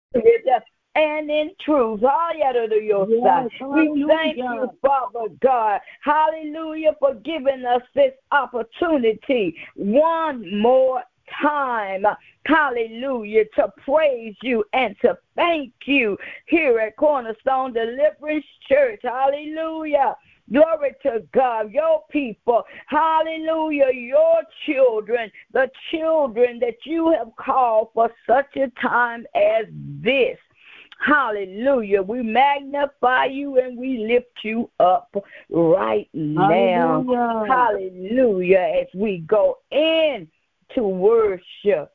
and in truth. Hallelujah. Yes, We thank hallelujah. you, Father God. Hallelujah, for giving us this opportunity one more time. Hallelujah, to praise you and to thank you here at Cornerstone Deliverance Church. Hallelujah. Glory to God, your people, hallelujah, your children, the children that you have called for such a time as this. Hallelujah. We magnify you and we lift you up right now. Hallelujah. Hallelujah. As we go in to worship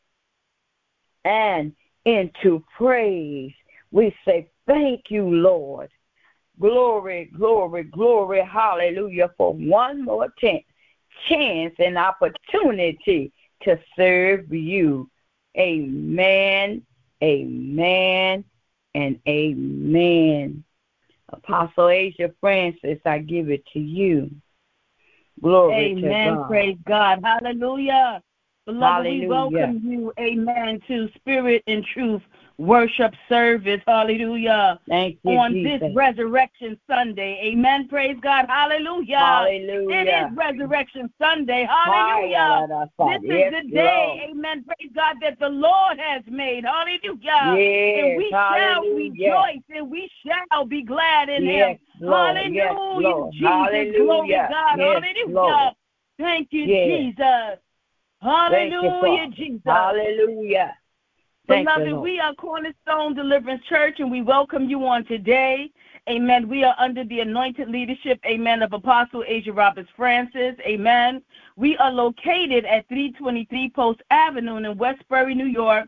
and into praise, we say thank you, Lord. Glory, glory, glory, hallelujah, for one more chance and opportunity to serve you. Amen, amen, and amen. Apostle Asia Francis, I give it to you. Glory to Amen. God. Praise God. Hallelujah. Beloved, we Hallelujah. welcome you, amen, to Spirit and Truth worship service. Hallelujah. Thank you, On Jesus. this Resurrection Sunday. Amen. Praise God. Hallelujah. Hallelujah. It is Resurrection Sunday. Hallelujah. This Yes, is the day, Lord. amen, praise God, that the Lord has made. Hallelujah. Yes, And we shall hallelujah. rejoice and we shall be glad in Yes, him. Lord. Hallelujah. Yes, Lord. Jesus. Hallelujah. Glory God. Yes, Hallelujah. Lord. Thank you, Yes. Jesus. Thank you, Hallelujah, Father. Jesus. Hallelujah. Thank you, Beloved, Lord. we are Cornerstone Deliverance Church, and we welcome you on today. Amen. We are under the anointed leadership, amen, of Apostle Asia Roberts Francis. Amen. We are located at 323 Post Avenue in Westbury, New York,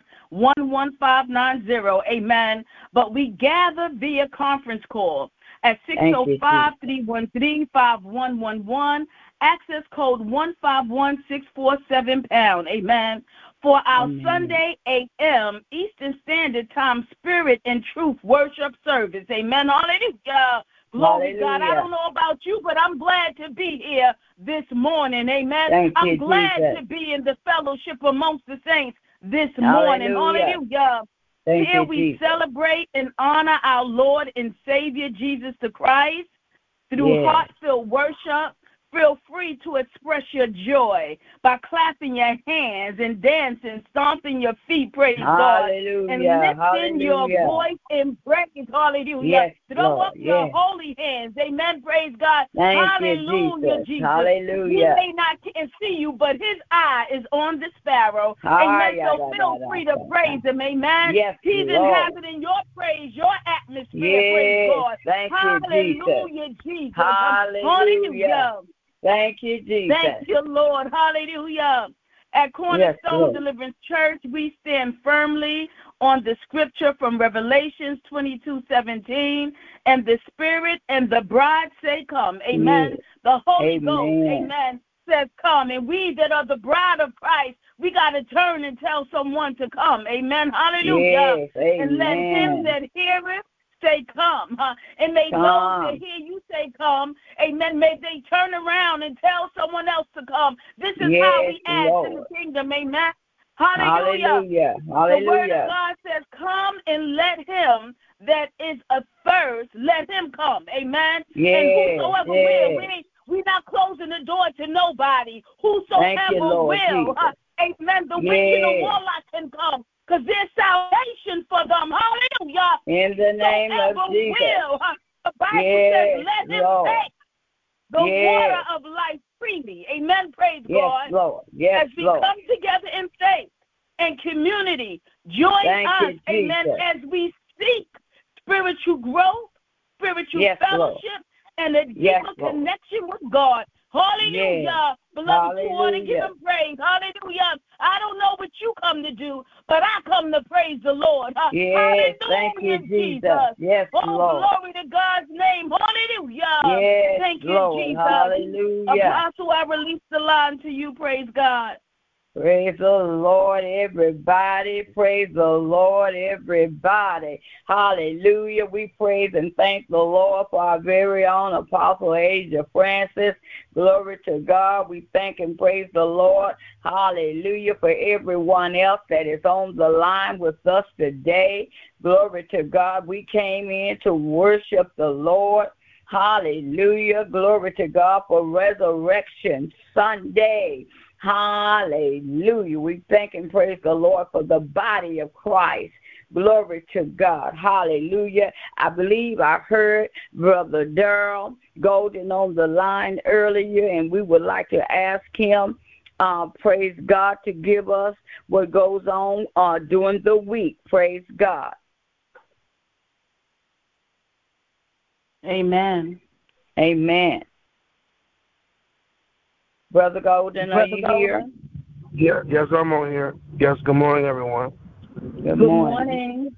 11590. Amen. But we gather via conference call at 605-313-5111, access code 151647#. Amen. For our Amen. Sunday a.m. Eastern Standard Time Spirit and Truth worship service. Amen. Hallelujah. Glory Hallelujah. God. I don't know about you, but I'm glad to be here this morning. Amen. Thank I'm you, glad Jesus. to be in the fellowship amongst the saints this morning. Hallelujah. Hallelujah. Thank Here you, we Jesus. celebrate and honor our Lord and Savior Jesus the Christ through Yes. heartfelt worship. Feel free to express your joy by clapping your hands and dancing, stomping your feet, praise God, and Hallelujah. lifting your Hallelujah. voice in praise, hallelujah. Yes, Throw Lord. up your Yes. holy hands, amen, praise God, Thank hallelujah, you, Jesus. Jesus. Hallelujah. He may not can see you, but his eye is on the sparrow, Ah, amen, yeah, so da, feel da, free da, to da, praise him, amen. Yes, He's Lord. inhabiting your praise, your atmosphere, praise Yes. God, Thank you, Jesus. hallelujah, Jesus, Hallelujah. hallelujah. Thank you, Jesus. Thank you, Lord. Hallelujah. At Cornerstone Lord. Deliverance Church, we stand firmly on the scripture from Revelations 22:17, and the Spirit and the bride say, come. Amen. Yes. The Holy Amen. Ghost, amen, says, come. And we that are the bride of Christ, we got to turn and tell someone to come. Amen. Hallelujah. Yes. Amen. And let him that heareth say, come. And may those that hear you say, come, amen, may they turn around and tell someone else to come. This is how we add to the kingdom, amen. Hallelujah. Hallelujah. The word of God says, come and let him that is athirst, let him come, amen. Yes. And whosoever will, we're not closing the door to nobody. Whosoever will, amen, the witch and the warlock can come. Because there's salvation for them. Hallelujah. In the name of Jesus. Will. The Bible says, let him take the water of life freely. Amen. Praise God. Lord. Yes, as we come together in faith and community, join us, amen, as we seek spiritual growth, spiritual fellowship, and a deeper connection with God. Hallelujah. Beloved, you want to give him praise. Hallelujah. I don't know what you come to do, but I come to praise the Lord. Hallelujah, thank you, Jesus. Yes, Lord. Glory to God's name. Hallelujah. Thank you, Lord. Jesus. Hallelujah. Apostle, I release the line to you. Praise God. Praise the Lord, everybody. Praise the Lord, everybody. Hallelujah. We praise and thank the Lord for our very own Apostle Asia Francis. Glory to God. We thank and praise the Lord. Hallelujah. For everyone else that is on the line with us today. Glory to God. We came in to worship the Lord. Hallelujah. Glory to God for Resurrection Sunday. Hallelujah. We thank and praise the Lord for the body of Christ. Glory to God. Hallelujah. I believe I heard Brother Darrell Golden on the line earlier, and we would like to ask him, praise God, to give us what goes on during the week. Praise God. Amen. Amen. Brother Golden, are you here? Yeah, yes, I'm on here. Yes, good morning, everyone. Good morning.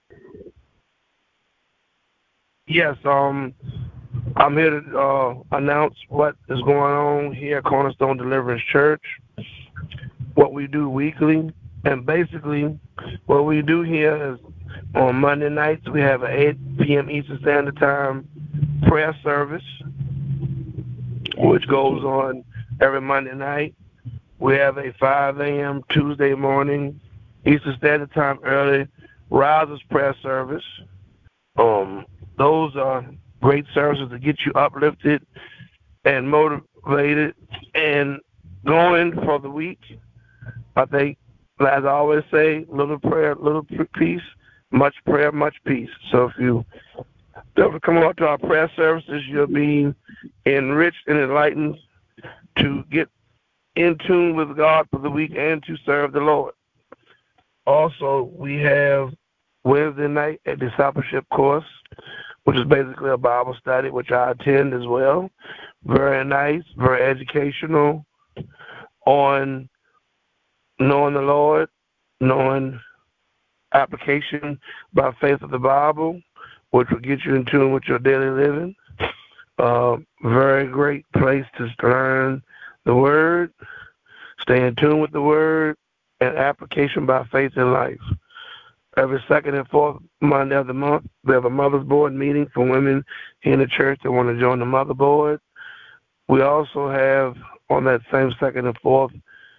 Yes, I'm here to announce what is going on here at Cornerstone Deliverance Church, what we do weekly, and basically what we do here is on Monday nights we have an 8 p.m. Eastern Standard Time prayer service, which goes on every Monday night. We have a 5 a.m. Tuesday morning Eastern Standard Time early risers prayer service. Those are great services to get you uplifted and motivated and going for the week. I think, as I always say, little prayer, little peace, much prayer, much peace. So if you ever come out to our prayer services, you'll be enriched and enlightened to get in tune with God for the week and to serve the Lord. Also, we have Wednesday night a discipleship course, which is basically a Bible study, which I attend as well. Very nice, very educational on knowing the Lord, knowing application by faith of the Bible, which will get you in tune with your daily living. Very great place to learn the Word, stay in tune with the Word, and application by faith in life. Every second and fourth Monday of the month, we have a Mother's Board meeting for women in the church that want to join the Mother Board. We also have, on that same second and fourth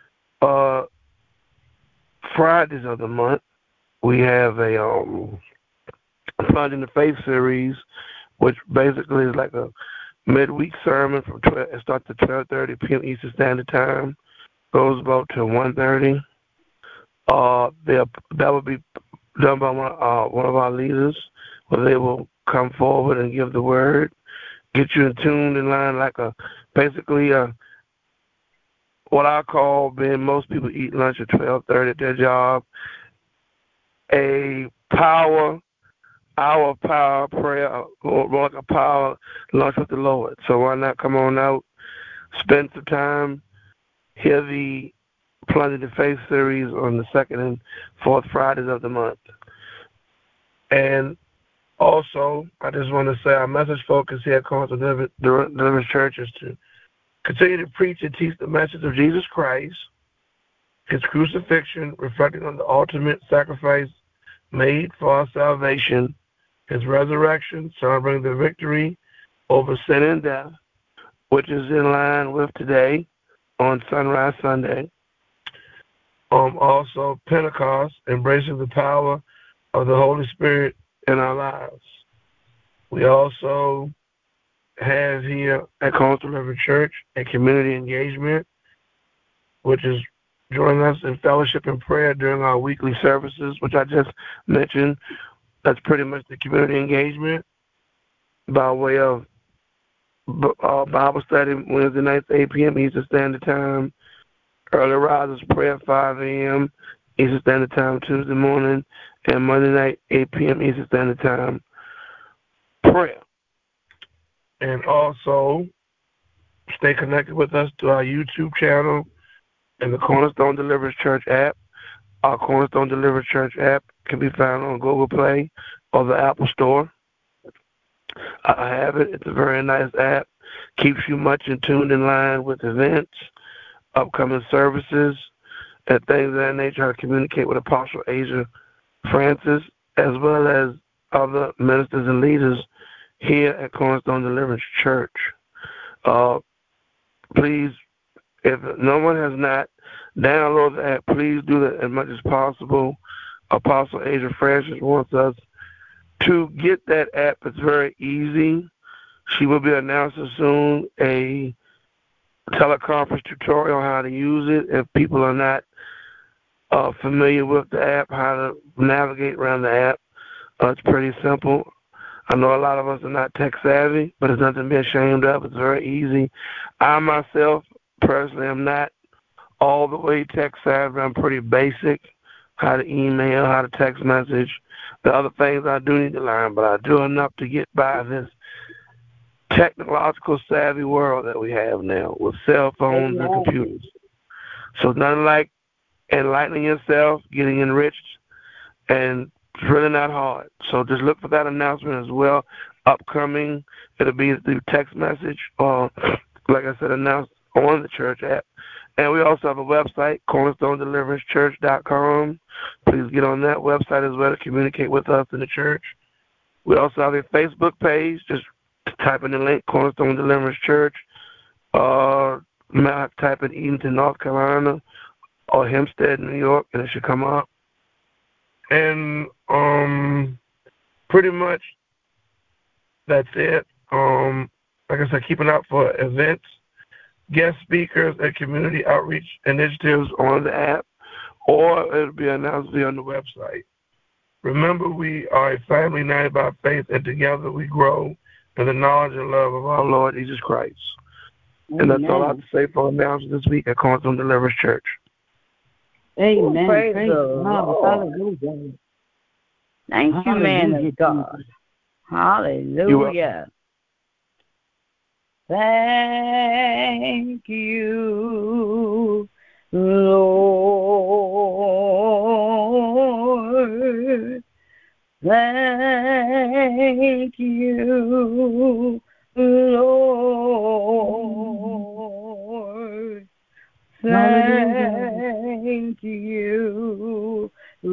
Fridays of the month, we have a Finding the Faith series, which basically is like a midweek sermon from it starts at 12:30 p.m. Eastern Standard Time, goes about to 1:30. That will be done by one of our leaders, where they will come forward and give the word, get you in tune in line like basically what I call, being most people eat lunch at 12:30 at their job, a power prayer, or like a power lunch with the Lord. So why not come on out, spend some time, hear the Plunging the Faith series on the second and fourth Fridays of the month. And also, I just want to say our message focus here at Cornerstone Deliverance Church is to continue to preach and teach the message of Jesus Christ, his crucifixion, reflecting on the ultimate sacrifice made for our salvation, his resurrection, celebrating the victory over sin and death, which is in line with today on Sunrise Sunday. Also, Pentecost, embracing the power of the Holy Spirit in our lives. We also have here at Cornerstone Deliverance Church a community engagement, which is joining us in fellowship and prayer during our weekly services, which I just mentioned. That's pretty much the community engagement by way of Bible study Wednesday nights, 8 p.m. Eastern Standard Time, early risers prayer, 5 a.m. Eastern Standard Time Tuesday morning, and Monday night, 8 p.m. Eastern Standard Time prayer. And also, stay connected with us to our YouTube channel and the Cornerstone Deliverance Church app. Our Cornerstone Deliverance Church app can be found on Google Play or the Apple Store. I have it. It's a very nice app. Keeps you much in tune in line with events, upcoming services, and things of that nature, to communicate with Apostle Asia Francis, as well as other ministers and leaders here at Cornerstone Deliverance Church. Please, if no one has not downloaded the app, please do that as much as possible. Apostle Asia Francis wants us to get that app. It's very easy. She will be announcing soon a teleconference tutorial on how to use it. If people are not familiar with the app, how to navigate around the app, it's pretty simple. I know a lot of us are not tech savvy, but it's nothing to be ashamed of. It's very easy. I myself, personally, am not all the way tech savvy. I'm pretty basic, how to email, how to text message. The other things I do need to learn, but I do enough to get by this technological savvy world that we have now with cell phones and computers. So nothing like enlightening yourself, getting enriched, and it's really not hard. So just look for that announcement as well. Upcoming, it'll be through text message or, like I said, announced on the church app. And we also have a website, cornerstonedeliverancepchurch.com. Please get on that website as well to communicate with us in the church. We also have a Facebook page. Just type in the link, Cornerstone Deliverance Church. Type in Edenton, North Carolina, or Hempstead, New York, and it should come up. And pretty much that's it. Like I said, keep an eye out for events, guest speakers, and community outreach initiatives on the app, or it'll be announced on the website. Remember, we are a family united by faith, and together we grow in the knowledge and love of our Lord Jesus Christ. Amen. And that's all I have to say for announcements this week at Cornerstone Deliverance Church. Amen. Praise the Lord. Hallelujah. Thank you, man of God. Hallelujah. Thank you, Lord. Thank you, Lord. Thank you,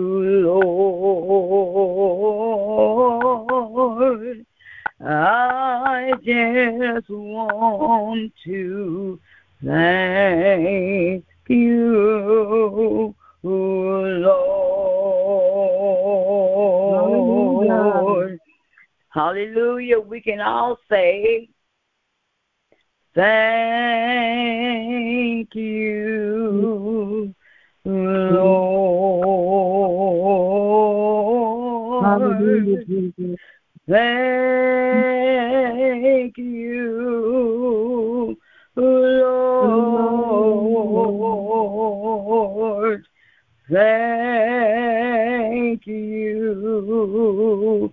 Lord. I just want to thank you, Lord. Hallelujah. We can all say, thank you, Lord. Hallelujah. Thank you, Lord. Thank you,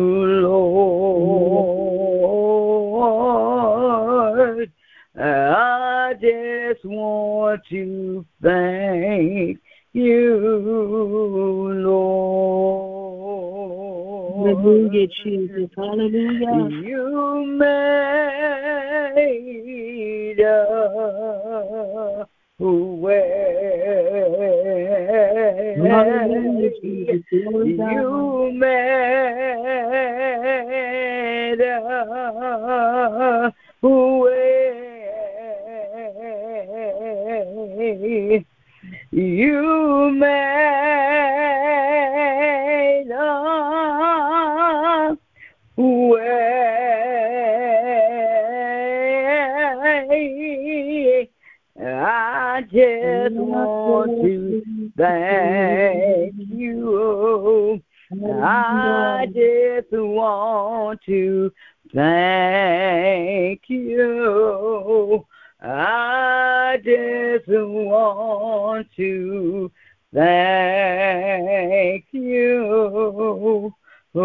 Lord. I just want to thank you, Lord. Hallelujah, Jesus. Hallelujah. You made a way. Hallelujah, Jesus. You made a way. You made a way. I just want to thank you. I just want to thank you. I just want to thank you,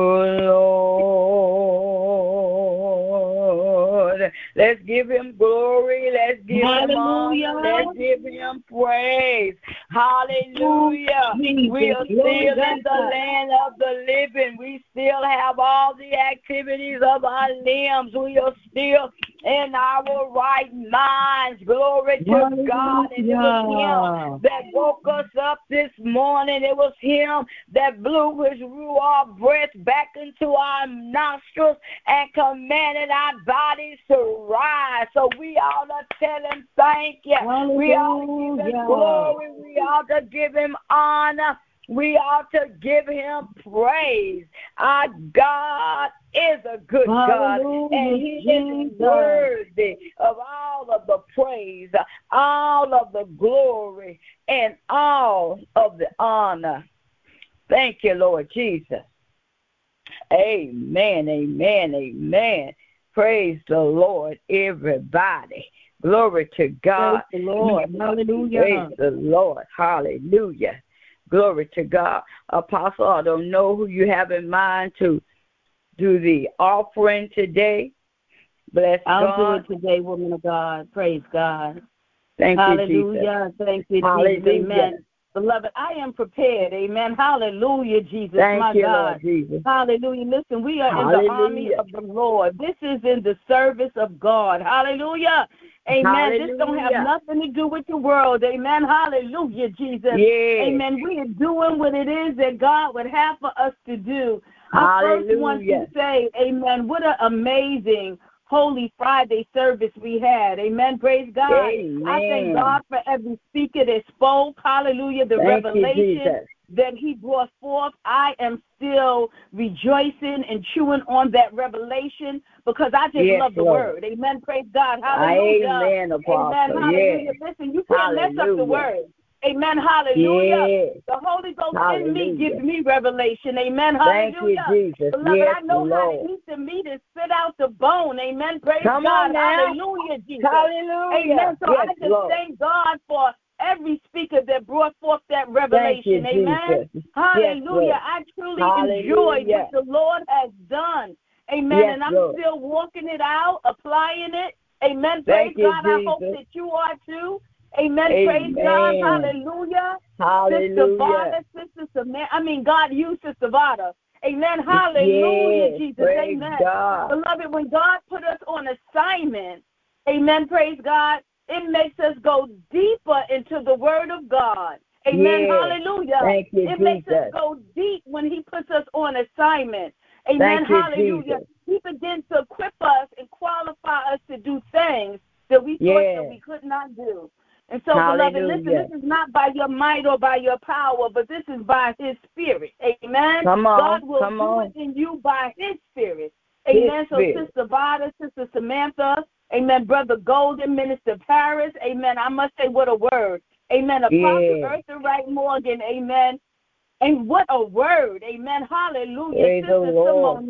Lord. Let's give him glory. Let's give him honor. Let's give him praise. Hallelujah. We are still in the land of the living. We still have all the activities of our limbs. We are still in our right minds. Glory to God. And it was Him that woke us up this morning. It was Him that blew His ruach breath back into our nostrils and commanded our bodies to rise. So we ought to tell Him thank you. We ought to give Him glory. We ought to give Him honor. We ought to give Him praise. Our God is a good God, and He is worthy of all of the praise, all of the glory, and all of the honor. Thank you, Lord Jesus. Amen, amen, amen. Praise the Lord, everybody. Glory to God. Praise the Lord. Hallelujah. Praise the Lord. Hallelujah. Glory to God. Apostle, I don't know who you have in mind to do the offering today. Bless God. I'll do it today, woman of God. Praise God. Thank Hallelujah. you, Jesus. Thank you, Hallelujah. Jesus. Amen. Beloved, I am prepared. Amen. Hallelujah, Jesus. Thank my you, God. Lord Jesus. Hallelujah. Listen, we are in the army of the Lord. This is in the service of God. Hallelujah. Amen. Hallelujah. This don't have nothing to do with the world. Amen. Hallelujah, Jesus. Yes. Amen. We are doing what it is that God would have for us to do. Hallelujah. I first want to say, amen, what an amazing Holy Friday service we had. Amen. Praise God. Amen. I thank God for every speaker that spoke. Hallelujah. The revelation that He brought forth. I am still rejoicing and chewing on that revelation because I just love the word. Amen. Praise God. Hallelujah. Amen, Apostle. Amen. Hallelujah. Yes. Listen, you can't mess up the word. Amen. Hallelujah. Yes. The Holy Ghost in me gives me revelation. Amen. Hallelujah. Thank you, Jesus. Beloved, yes, I know Lord. how to eat the meat and spit out the bone. Amen. Praise Come God. on now. Hallelujah, Jesus. Hallelujah. Amen. So yes, I just Lord. thank God for every speaker that brought forth that revelation. Thank you, amen. Jesus. Hallelujah. Yes, I truly enjoyed what the Lord has done. Amen. Yes, and I'm Lord. still walking it out, applying it. Amen. Praise God. I hope that you are too. Amen. Praise God. Hallelujah. Hallelujah. Sister Vada, Sister Samantha. God used Sister Vada. Amen. Hallelujah, yes, Jesus. Praise Amen. God. Beloved, when God put us on assignment, amen, praise God, it makes us go deeper into the Word of God. Amen. Yes. Hallelujah. Thank you, it Jesus. makes us go deep when He puts us on assignment. Amen. Thank you, Hallelujah. Jesus. He begins to equip us and qualify us to do things that we thought that we could not do. And so, beloved, listen, this is not by your might or by your power, but this is by His Spirit. Amen. God will do it in you by His Spirit. Amen. So, Sister Vada, Sister Samantha, amen, Brother Golden, Minister Paris, amen. I must say, what a word. Amen. Apostle Eartha Wright Morgan, amen. And what a word. Amen. Hallelujah. Praise Sister Simone,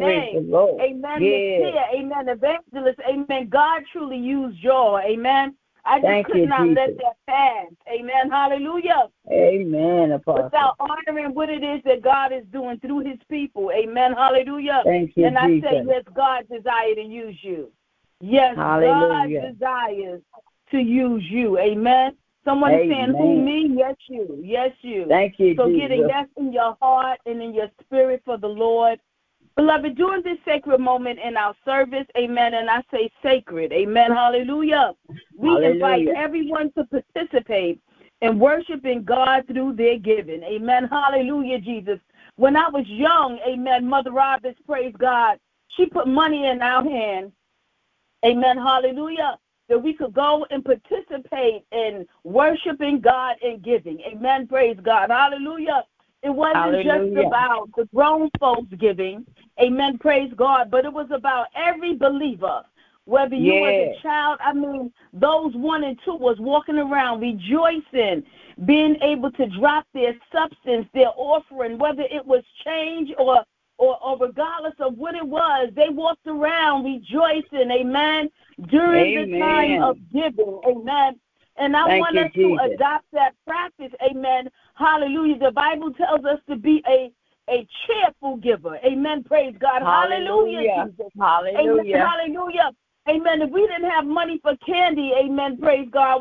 amen. Nakia, amen. Evangelist, amen. God truly used y'all. Amen. I just could not let that pass. Amen. Hallelujah. Amen, Apostle. Without honoring what it is that God is doing through His people. Amen. Hallelujah. Thank you, and I say, yes, God desires to use you. Yes, hallelujah. God desires to use you. Amen. Someone is saying, who, me? Yes, you. Yes, you. Thank you, so Jesus. get a yes in your heart and in your spirit for the Lord. Beloved, during this sacred moment in our service, amen, and I say sacred, amen, hallelujah, we invite everyone to participate in worshiping God through their giving. Amen, hallelujah, Jesus. When I was young, amen, Mother Roberts, praise God, she put money in our hand, amen, hallelujah, that we could go and participate in worshiping God and giving. Amen, praise God, hallelujah. It wasn't just about the grown folks giving, amen, praise God, but it was about every believer, whether you was a child, those 1 and 2 was walking around rejoicing, being able to drop their substance, their offering, whether it was change or regardless of what it was, they walked around rejoicing, amen, during the time of giving, amen. And I want us to adopt that practice, amen. Hallelujah. The Bible tells us to be a cheerful giver. Amen. Praise God. Hallelujah, Jesus. Hallelujah. Amen. Hallelujah. Amen. If we didn't have money for candy, amen, praise God,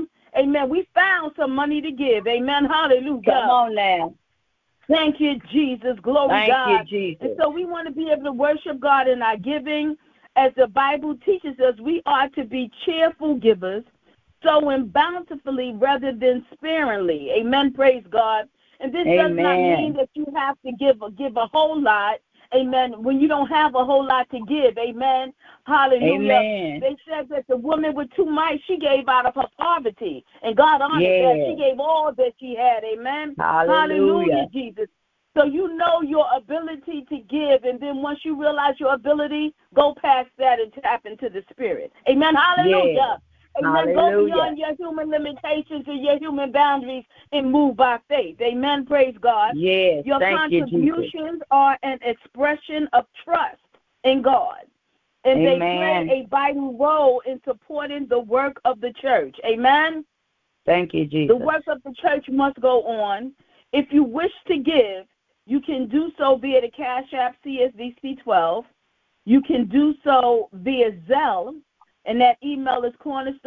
we found some money to give. Amen. Hallelujah. Come on now. Thank you, Jesus. Glory Thank God. You, Jesus. And so we want to be able to worship God in our giving. as the Bible teaches us, we are to be cheerful givers, sowing bountifully rather than sparingly. Amen. Praise God. And this does not mean that you have to give a whole lot. Amen. When you don't have a whole lot to give. Amen. Hallelujah. Amen. They said that the woman with 2 mites, she gave out of her poverty. And God honored that. She gave all that she had. Amen. Hallelujah, Jesus. So you know your ability to give. And then once you realize your ability, go past that and tap into the Spirit. Amen. Hallelujah. Amen. Go beyond your human limitations and your human boundaries and move by faith. Amen. Praise God. Yes. Your contributions are an expression of trust in God. And they play a vital role in supporting the work of the church. Amen. Thank you, Jesus. The work of the church must go on. If you wish to give, you can do so via the Cash App CSVC12. You can do so via Zelle. And that email is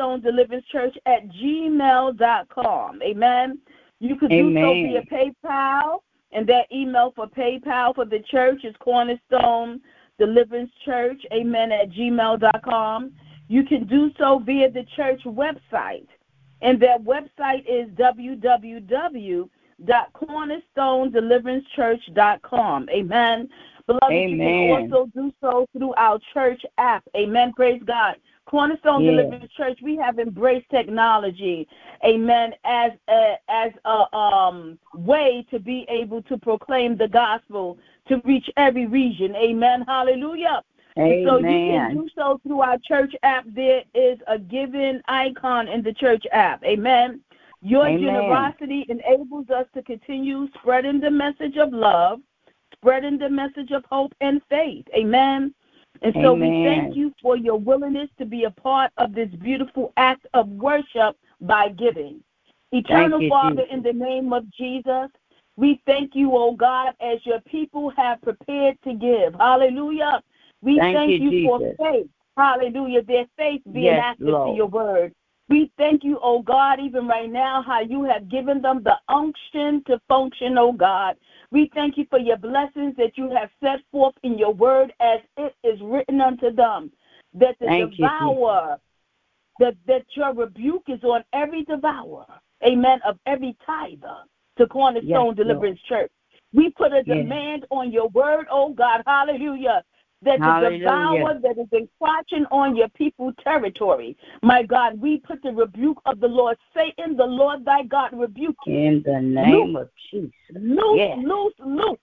cornerstonedeliverancepchurch@gmail.com. Amen. You could do so via PayPal, and that email for PayPal for the church is cornerstonedeliverancepchurch, @gmail.com. You can do so via the church website, and that website is www.cornerstonedeliverancepchurch.com. Amen. Beloved, you can also do so through our church app. Amen. Praise God. Cornerstone Deliverance Church, we have embraced technology, amen, as a way to be able to proclaim the gospel to reach every region. Amen. Hallelujah. Amen. So you can do so through our church app. There is a giving icon in the church app. Amen. Your generosity enables us to continue spreading the message of love, spreading the message of hope and faith. Amen. And so we thank you for your willingness to be a part of this beautiful act of worship by giving. Eternal Father, in the name of Jesus, we thank you, oh God, as your people have prepared to give. Hallelujah. We thank you for faith. Hallelujah. Their faith being active to your word. We thank you, oh God, even right now, how you have given them the unction to function, oh God. We thank you for your blessings that you have set forth in your word as it is written unto them, that the devourer, that your rebuke is on every devourer, amen, of every tither to Cornerstone Deliverance Church. We put a demand on your word, oh God, hallelujah, that the devourer that is encroaching on your people's territory. My God, we put the rebuke of the Lord. Satan, the Lord thy God, rebuke you. In the name of Jesus. Loose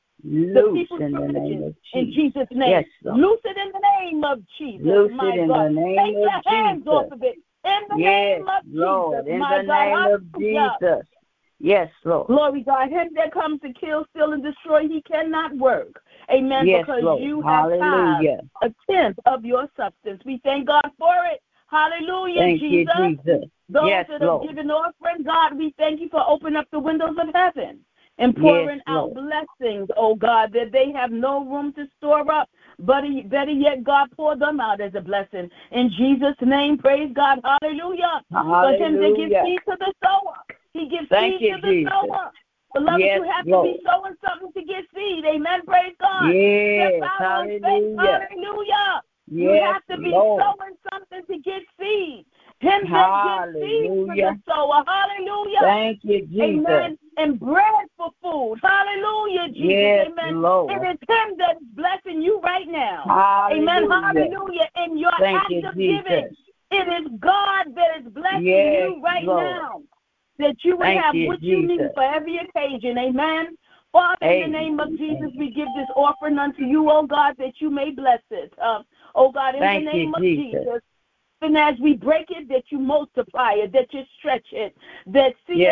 the people's provision in Jesus' name. Loose it in the name of Jesus. Loose it in the name Take of your hands off of it. In the name of Lord, Jesus. in My the God, name of Jesus. Yes, Lord. Glory God. Him that comes to kill, steal, and destroy, he cannot work. Amen. Because you have tithed a tenth of your substance. We thank God for it. Hallelujah, thank Jesus. You, Jesus. Those that have given offering, God, we thank you for opening up the windows of heaven and pouring out blessings, oh God, that they have no room to store up. But better yet, God, pour them out as a blessing. In Jesus' name, praise God. Hallelujah. For him that gives seed to the sower. He gives seed to the sower. Beloved, you have to be sowing something to get seed. Amen. Praise God. Yes. Hallelujah. Hallelujah. You have to be sowing something to get seed. Him that gives seed to the sower. Hallelujah. Thank you, Jesus. Amen. And bread for food. Hallelujah, Jesus. Yes, Amen. Lord. It is him that is blessing you right now. Hallelujah. Amen. Hallelujah. In your act of giving, it is God that is blessing you right now. That you would have what you need for every occasion. Amen. Father, in the name of Jesus, we give this offering unto you, oh God, that you may bless it. Oh God, in the name of Jesus. And as we break it, that you multiply it, that you stretch it, that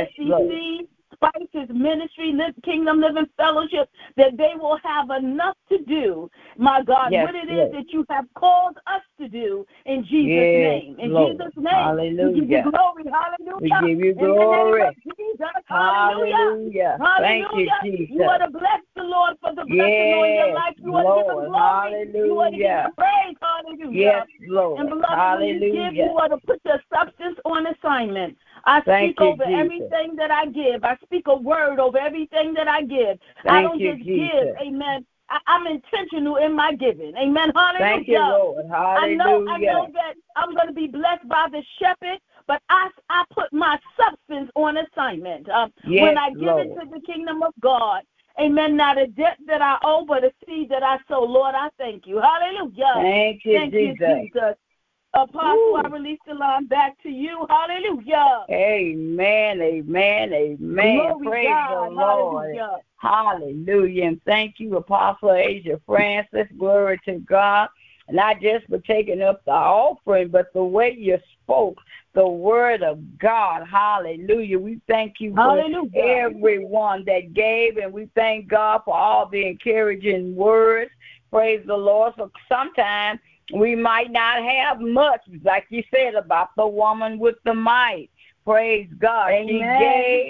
CSCC, Spices Ministry, Kingdom Living Fellowship, that they will have enough to do, my God, what it is that you have called us to do in Jesus' name. In Jesus' name, hallelujah. We give you glory. Hallelujah. We give you glory. In the name of Jesus. Hallelujah. Thank you, Jesus. You ought to bless the Lord for the blessing on your life. You ought to give him glory. Hallelujah. You ought to give him praise. Hallelujah. Yes, Lord. And beloved, when you give, you ought to put your substance on assignment. I speak over everything that I give. I speak a word over everything that I give. I don't just give, amen, I'm intentional in my giving. Amen. Hallelujah. Thank you, Lord. Hallelujah. I know that I'm going to be blessed by the shepherd, but I put my substance on assignment. When I give into the kingdom of God, amen, not a debt that I owe, but a seed that I sow. Lord, I thank you. Hallelujah. Thank you, Jesus. Apostle, I release the line back to you. Hallelujah. Amen, amen, amen. Glory Praise God. the Lord. Hallelujah. Hallelujah. And thank you, Apostle Asia Francis. Glory to God. Not just for taking up the offering, but the way you spoke the word of God. Hallelujah. We thank you for everyone that gave, and we thank God for all the encouraging words. Praise the Lord. So sometimes we might not have much, like you said about the woman with the mite. Praise God. Amen. She gave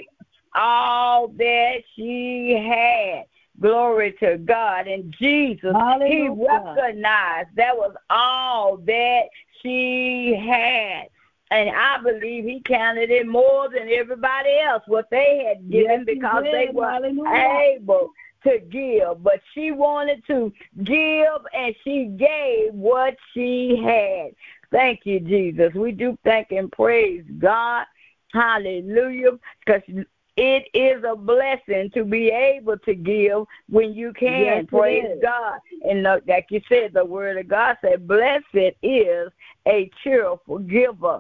all that she had. Glory to God. And Jesus, he recognized that was all that she had. And I believe he counted it more than everybody else, what they had given, because they were able to give. But she wanted to give, and she gave what she had. Thank you, Jesus. We do thank and praise God. Hallelujah. Because it is a blessing to be able to give when you can. Yes, praise God. And like you said, the word of God said, blessed is a cheerful giver.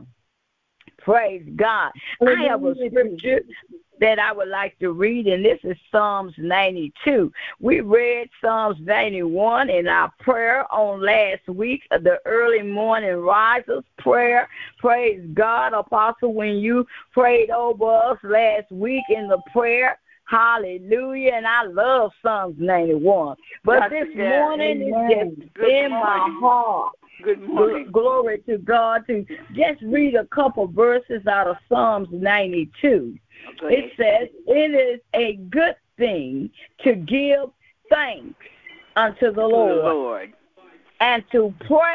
Praise God. I have a scripture that I would like to read, and this is Psalms 92. We read Psalms 91 in our prayer on last week, the early morning risers prayer. Praise God, Apostle, when you prayed over us last week in the prayer. Hallelujah. And I love Psalms 91. But this morning is just in my heart. Good morning. Glory to God. To just read a couple verses out of Psalms 92. It says, it is a good thing to give thanks unto the Lord, and to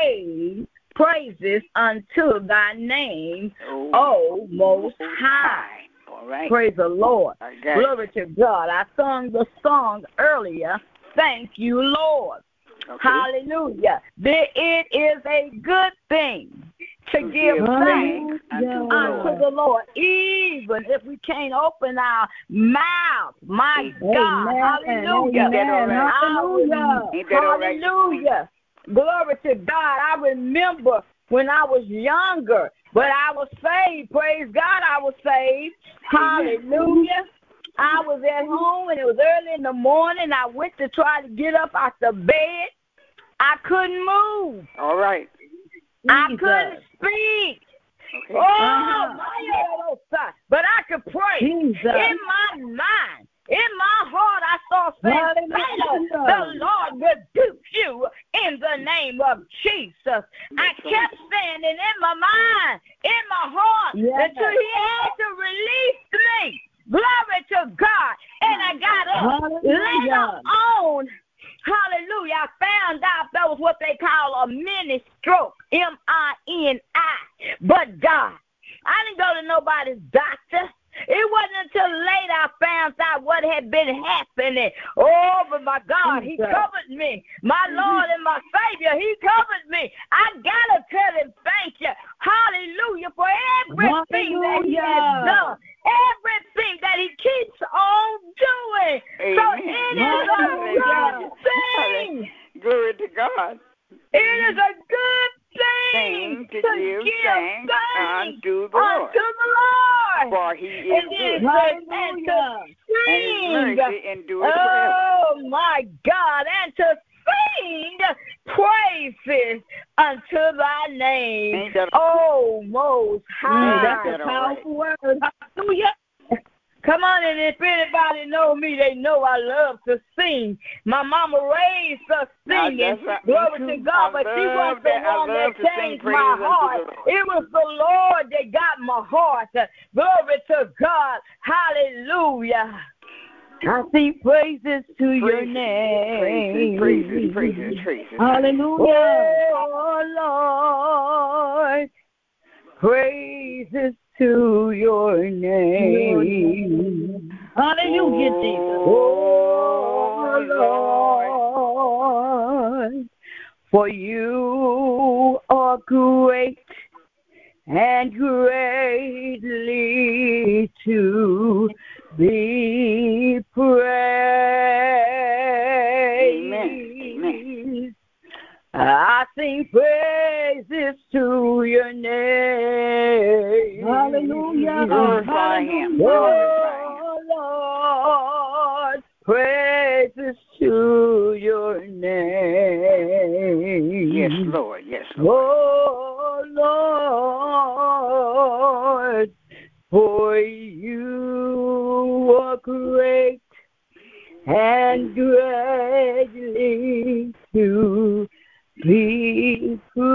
praises unto thy name, O Most High. All right. Praise the Lord. Glory to God. I sung the song earlier, Thank You, Lord. Okay. Hallelujah. It is a good thing to give thanks unto the Lord, even if we can't open our mouth. My God. Hallelujah. Hallelujah. Glory to God. I remember when I was younger, but I was saved. Praise God, I was saved. Hallelujah. I was at home, and it was early in the morning. I went to try to get up out the bed. I couldn't move. All right. I couldn't speak. Okay. But I could pray. In my mind, in my heart, I saw saying, the Lord rebuke you in the name of Jesus. I kept saying it in my mind, in my heart, until he had to release me. Glory to God. And I got up. Later on, hallelujah, I found out that was what they call a mini stroke, MINI. But God, I didn't go to nobody's doctor. It wasn't until later I found out what had been happening. Oh, but my God, he covered me. My Lord and my Savior, he covered me. I got to tell him thank you. Hallelujah for everything that he has done. Everything that he keeps on doing. Amen. So it is a good thing. Glory to God. It is a good thing to give thanks unto the Lord. For he is good. Hallelujah. And his mercy endures forever. Oh, my God. And to sing praises unto thy name, O Most High. That's a powerful word. Hallelujah. Come on, and if anybody know me, they know I love to sing. My mama raised us singing, glory to God, but she was the one that changed my heart. It was the Lord that got my heart. Glory to God. Hallelujah. I sing praises to your name. Praises. Hallelujah. Oh, Lord, praises to your name. Hallelujah, Jesus. Oh, Lord, for you are great and greatly to be praised. Amen. I sing praises to your name. Hallelujah. Glorify him. Oh, Lord, praises to your name. Yes, Lord. Yes, Lord. Oh, Lord, for you are great and greatly to be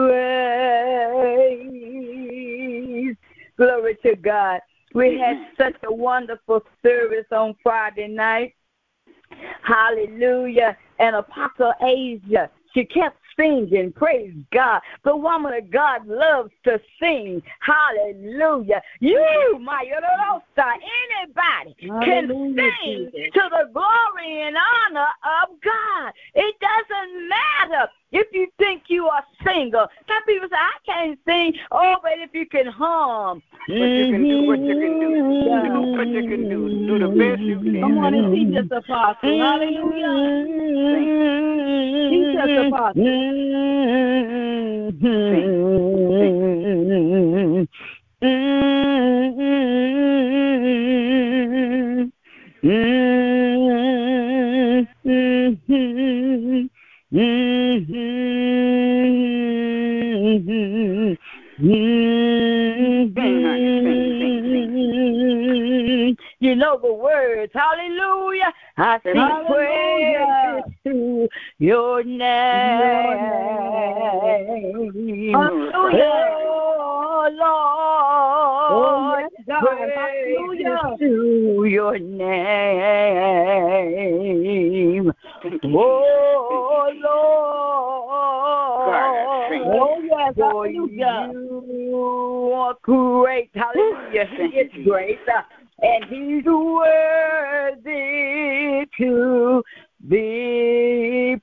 praised. Glory to God. We had such a wonderful service on Friday night. Hallelujah. And Apostle Asia, she kept singing. Praise God. The woman of God loves to sing. Hallelujah. You, my Yorosa, anybody can sing to the glory and honor of God. It doesn't matter if you think you are single. Some people say, I can't sing. Oh, but if you can hum. But you can do what you can do. Do what you can do. Do the best you can. Come on and teach us, Apostle. Hallelujah. Teach us, Apostle. You know the words. Hallelujah. I sing praises to your name. Oh, Lord. Praises to your name. Oh, Lord. Oh, yes. For you are great. Hallelujah. He is great. And he's worthy to be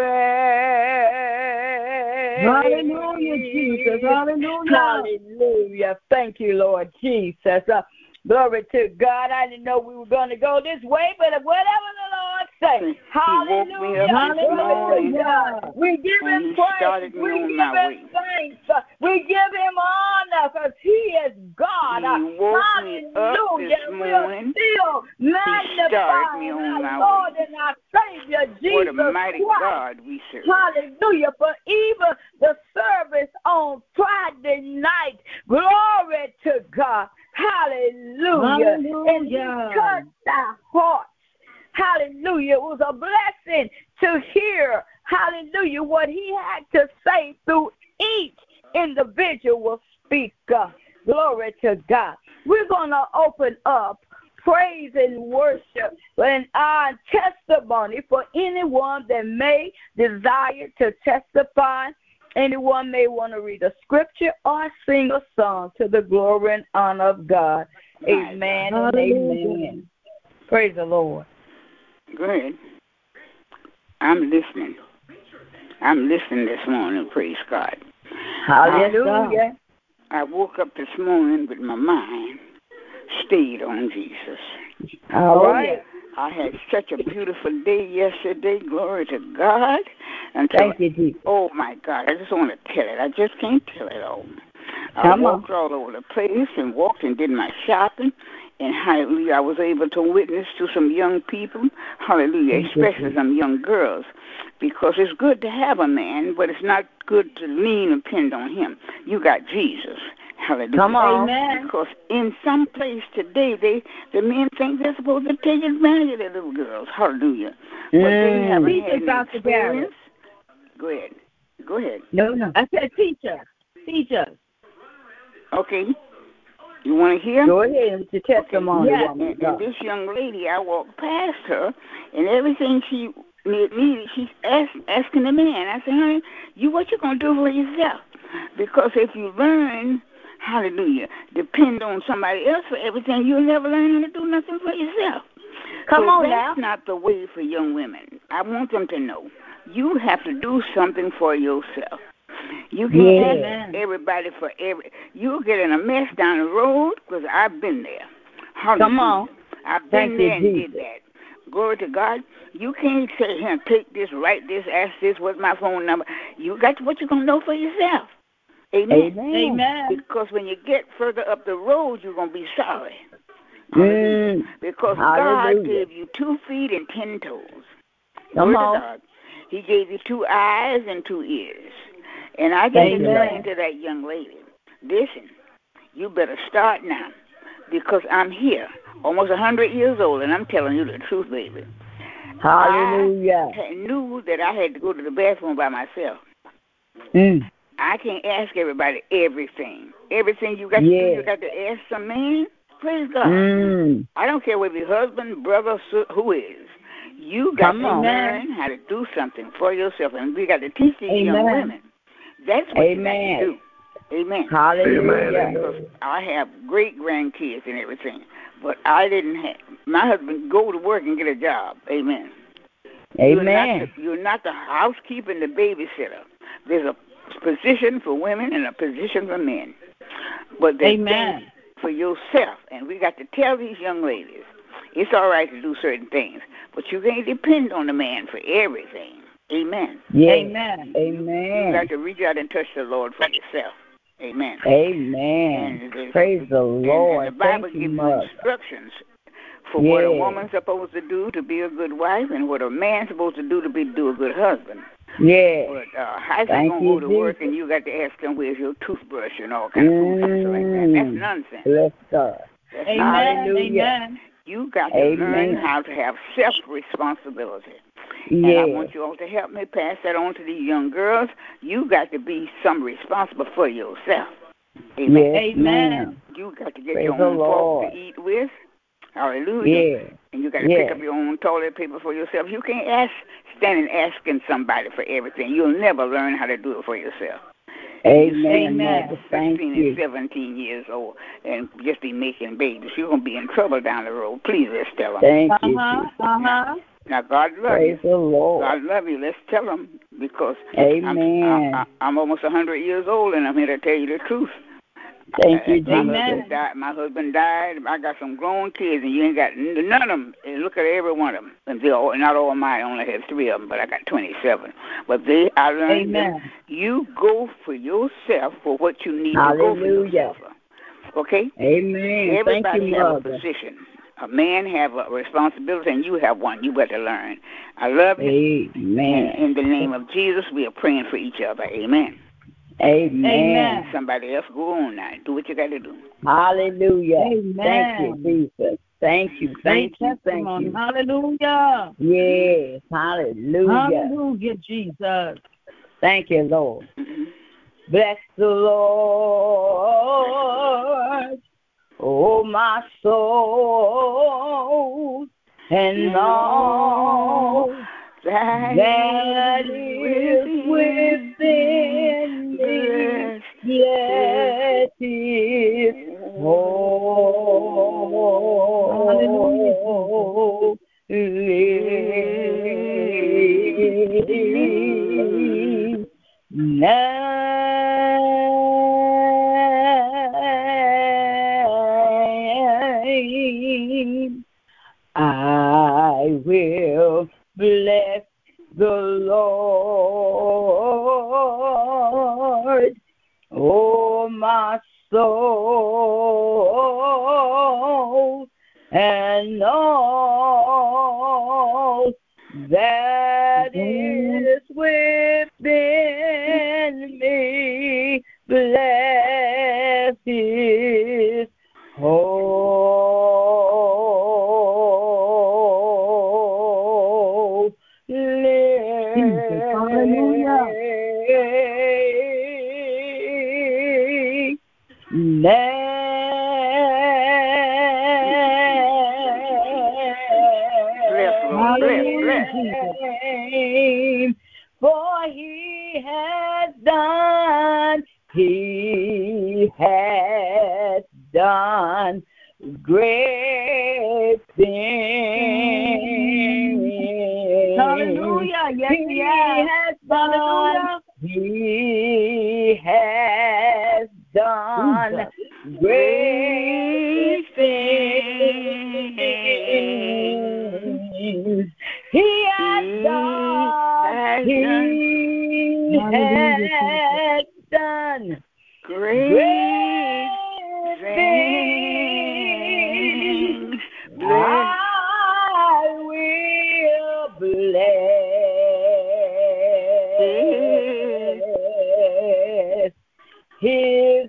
praised. Hallelujah, Jesus. Hallelujah. Hallelujah. Thank you, Lord Jesus. Glory to God. I didn't know we were going to go this way, but whatever the Lord says. Hallelujah. Hallelujah. We give him praise. We give him thanks. We give him honor because he is God. Hallelujah. We'll still magnify our Lord and our Savior, Jesus What a mighty Christ. God we serve. Hallelujah. For even the service on Friday night, glory to God. Hallelujah. And he touched our hearts. Hallelujah. It was a blessing to hear, hallelujah, what he had to say through each individual speaker. Glory to God. We're going to open up praise and worship and our testimony for anyone that may desire to testify. Anyone may want to read a scripture or sing a song to the glory and honor of God. Amen and amen. Praise the Lord. Good. I'm listening. I'm listening this morning, praise God. Hallelujah. I woke up this morning with my mind stayed on Jesus. All right. I had such a beautiful day yesterday. Glory to God. Thank you, Jesus. Oh, my God. I just want to tell it. I just can't tell it all. I walked all over the place and walked and did my shopping. And hallelujah, I was able to witness to some young people. Hallelujah, especially some young girls. Because it's good to have a man, but it's not good to lean and depend on him. You got Jesus. Hallelujah. Come on. Amen. Because in some place today, the men think they're supposed to take advantage of their little girls. Hallelujah. But they haven't had any experience. Go ahead. No. I said teacher. Okay. You want to hear? Go ahead with your testimony. Okay. Yes. And this young lady, I walked past her, and everything she needed, she's asking the man. I said, honey, what you going to do for yourself? Because if you learn, hallelujah, depend on somebody else for everything, you'll never learn how to do nothing for yourself. Come on now. That's not the way for young women. I want them to know You have to do something for yourself. You can't ask everybody for you'll get in a mess down the road because I've been there. Hallelujah. Come on. I've been there and did that. Glory to God. You can't say, here, take this, write this, ask this, what's my phone number. You got what you're going to know for yourself. Amen. Amen. Because when you get further up the road, you're going to be sorry. Because God gave you 2 feet and 10 toes. Glory to God. He gave you 2 eyes and 2 ears. And I just explained to that young lady, listen, you better start now because I'm here, almost 100 years old, and I'm telling you the truth, baby. Hallelujah. I knew that I had to go to the bathroom by myself. I can't ask everybody everything. Everything you got to do, you got to ask some man. Praise God. I don't care whether your husband, brother, who is. You got to learn how to do something for yourself, and we got to teach these young women. That's what you got to do. Amen. Hallelujah. Because I have great grandkids and everything, but I didn't have. My husband go to work and get a job. Amen. You're not the housekeeper and the babysitter. There's a position for women and a position for men. But there's things for yourself, and we got to tell these young ladies, it's all right to do certain things, but you can't depend on the man for everything. Amen. Amen. You got to reach out and touch the Lord for yourself. Amen. Amen. Praise the Lord. And the Bible gives you instructions for what a woman's supposed to do to be a good wife and what a man's supposed to do to do a good husband. But how you going to go to work and you got to ask them where's your toothbrush and all kind of food stuff like that? That's nonsense. Bless God. Amen. You got to learn how to have self-responsibility. And I want you all to help me pass that on to these young girls. You got to be responsible for yourself. Amen. Amen. You got to get your own fork to eat with. Hallelujah. And you got to pick up your own toilet paper for yourself. You can't stand asking somebody for everything. You'll never learn how to do it for yourself. Amen. 16 and 17 years old and just be making babies. You're going to be in trouble down the road. Please, let's tell them. Thank you. Now, God love Praise you. The Lord. God love you. Let's tell them because I'm almost 100 years old and I'm here to tell you the truth. Thank you, Jesus. My husband died. I got some grown kids, and you ain't got none of them. Look at every one of them. And not all mine. I only have 3 of them, but I got 27. But I learned them. You go for yourself for what you need to go for yourself. Okay? Amen. Everybody have a position. A man have a responsibility, and you have one. You better learn. I love you. Amen. And in the name of Jesus, we are praying for each other. Amen. Amen. Somebody else go on now. Do what you got to do. Hallelujah. Amen. Thank you, Jesus. Thank you. Hallelujah. Yes. Hallelujah. Hallelujah, Jesus. Thank you, Lord. Bless the Lord, oh my soul, and all that is within me. Bless His holy name. I will bless the Lord, oh my soul, and all that is within me. Bless His holy name. For He has done great things. Hallelujah. Yes, he has done. He has done great things. He has done. He has done great things. I will bless His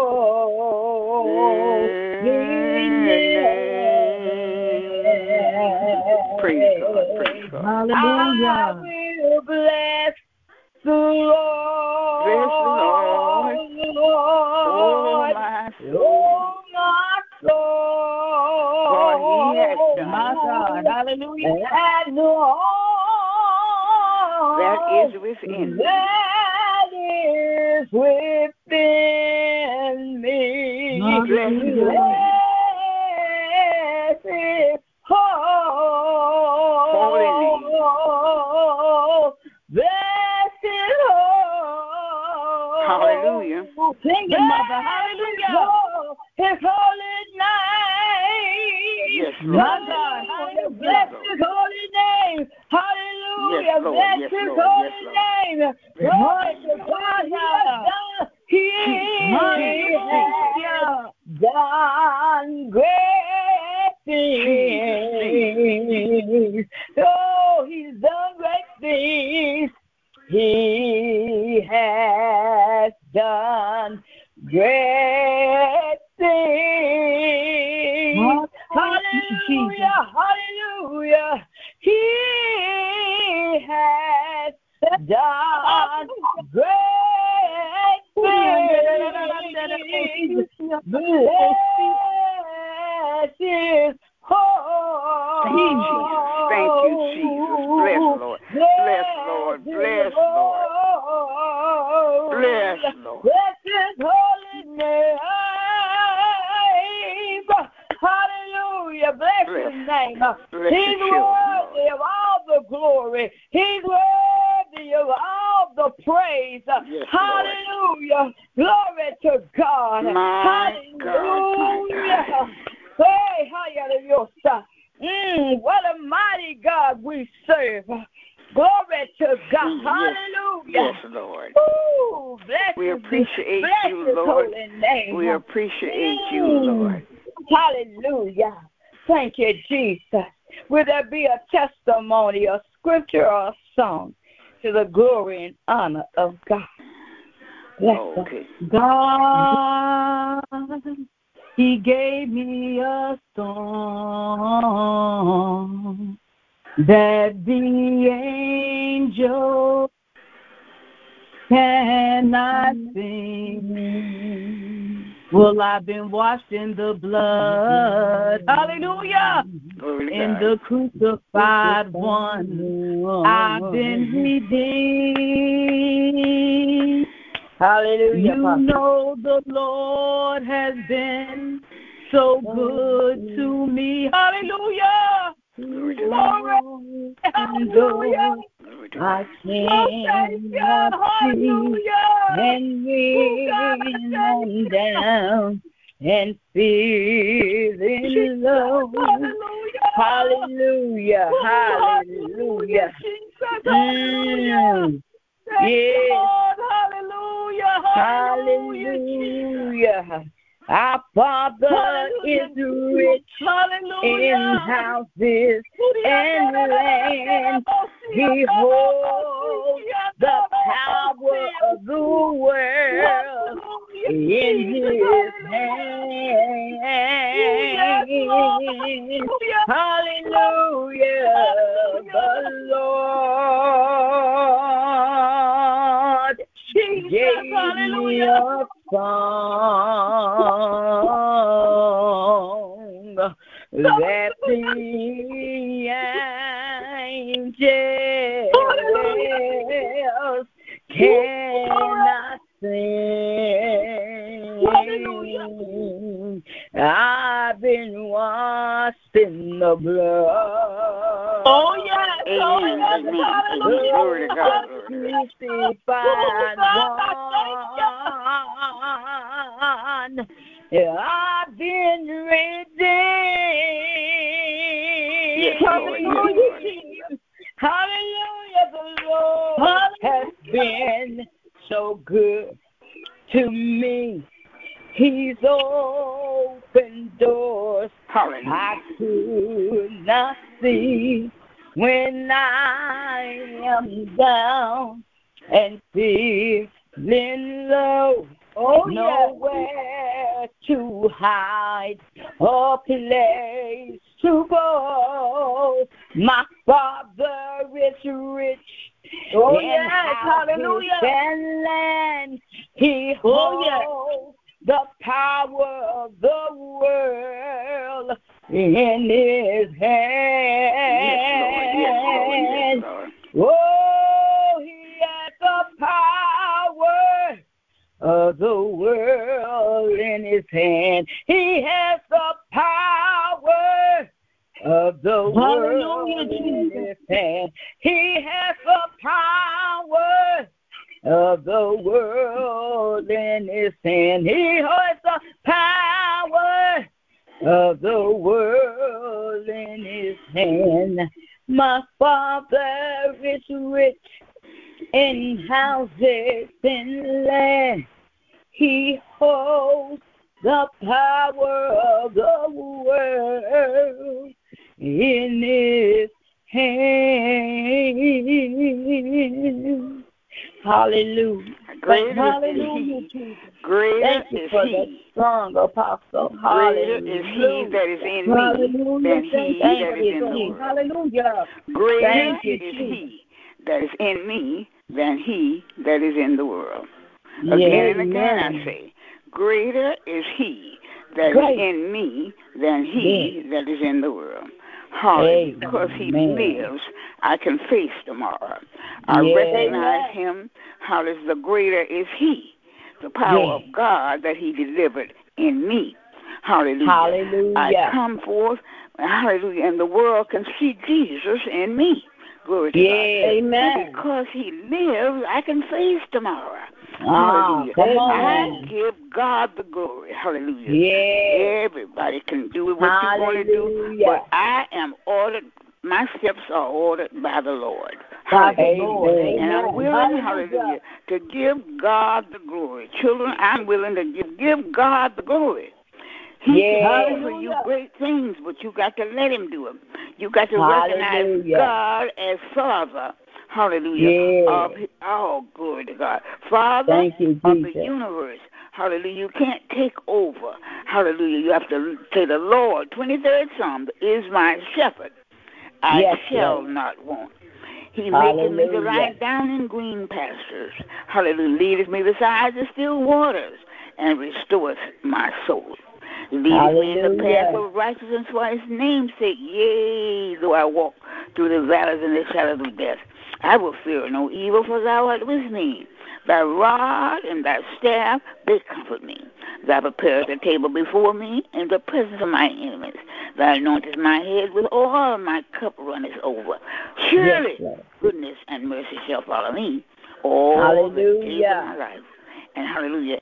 holy name. Praise God. Praise God. Hallelujah. I will bless the Lord. Bless the Lord. Oh, my soul. For He has done. My God. Hallelujah. And all that is within me. That is within me. Bless His holy name. Bless His holy name. Bless His holy. Hallelujah. Sing it, Mother. Hallelujah. His holy name. Yes, Lord. My God. Hallelujah. Bless His holy name. Hallelujah. Yes, Lord. Bless Yes, His Lord. holy Yes, Lord. name. Glory to God. He has done. He has done great things. Oh, He's done great things. He has done great things. Hallelujah, hallelujah. He has done great things. Bless His holy. Thank you, Jesus. Bless Lord. Bless Lord. Bless Lord. Bless Lord. Bless His holy name. Hallelujah. Bless His name. He's worthy of all the glory. He's worthy of all the praise. Yes, hallelujah. Glory to God. My hallelujah. God. Hey, hallelujah. What a mighty God we serve. Glory to God. Hallelujah. Yes, Lord. Ooh, we appreciate you, Lord. We appreciate you, Lord. Hallelujah. Thank you, Jesus. Will there be a testimony, a scripture, or a song to the glory and honor of God? Okay. God, He gave me a song that the angels cannot sing. Well, I've been washed in the blood. Hallelujah. In the crucified one, I've been redeemed. Hallelujah. You know the Lord has been so good to me. Hallelujah. Glory. Hallelujah. I can't and lean on down and feeling low. Hallelujah. Hallelujah. Yes. Hallelujah. Hallelujah. Our Father is rich in houses and land. He holds the power of the world in His hand. Hallelujah. The Lord gave me a song that the angels cannot sing. I've been washed in the blood. Oh, yes. Amen. The find one. I've been redeemed. Yes, Hallelujah. Hallelujah. The Lord has been so good to me. He's opened doors I could not see. When I am down and feeling low, nowhere to hide, a place to go. My Father is rich in houses and land. He holds the power of the world in his hand. Yes, Lord. Oh, he has the power of the world in his hand. He has the power of the world in his hand. He has the power of the world in his hand. He holds the power of the world in his hand. My Father is rich in houses and land. He holds the power of the world in his hand. Hallelujah. Hallelujah, Jesus. Thank you for that song, Apostle. Greater is he that is in me than he that is in the world. Hallelujah. Greater is he that is in me than he that is in the world. Again and again I say, greater is he that is in me than he that is in the world. Hallelujah. Because he lives, I can face tomorrow. I recognize him. Hallelujah. The greater is he, the power of God that he delivered in me. Hallelujah. Hallelujah. I come forth, hallelujah, and the world can see Jesus in me. Glory to God. Amen. And because he lives, I can face tomorrow. Hallelujah. I give God the glory. Hallelujah. Everybody can do what you're going to do, but I am ordered. My steps are ordered by the Lord. Hallelujah. And I'm willing, hallelujah, to give God the glory. Children, I'm willing to give God the glory. He can offer you great things, but you got to let him do them. You got to recognize God as Father. Hallelujah. Glory to God. Father of the universe. Hallelujah. You can't take over. Hallelujah. You have to say the Lord, 23rd Psalm, is my shepherd. I shall not want. He maketh me to lie down in green pastures. Hallelujah. Leadeth me beside the still waters and restoreth my soul. Leadeth me in the path of righteousness for his name's sake. Yea, though I walk through the valleys and the shadows of death, I will fear no evil, for thou art with me. Thy rod and thy staff, they comfort me. Thou preparest a table before me in the presence of my enemies. Thou anointest my head with oil, my cup runneth over. Surely goodness and mercy shall follow me all the days of my life. And hallelujah.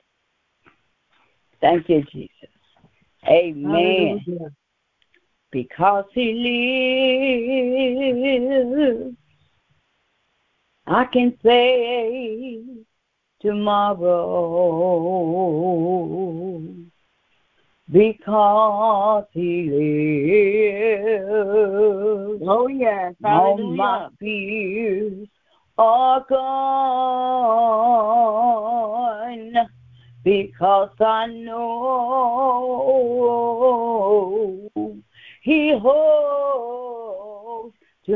Thank you, Jesus. Amen. Hallelujah. Because he lives, I can say tomorrow. Because he lives. Oh, yes. All my fears are gone. Because I know he holds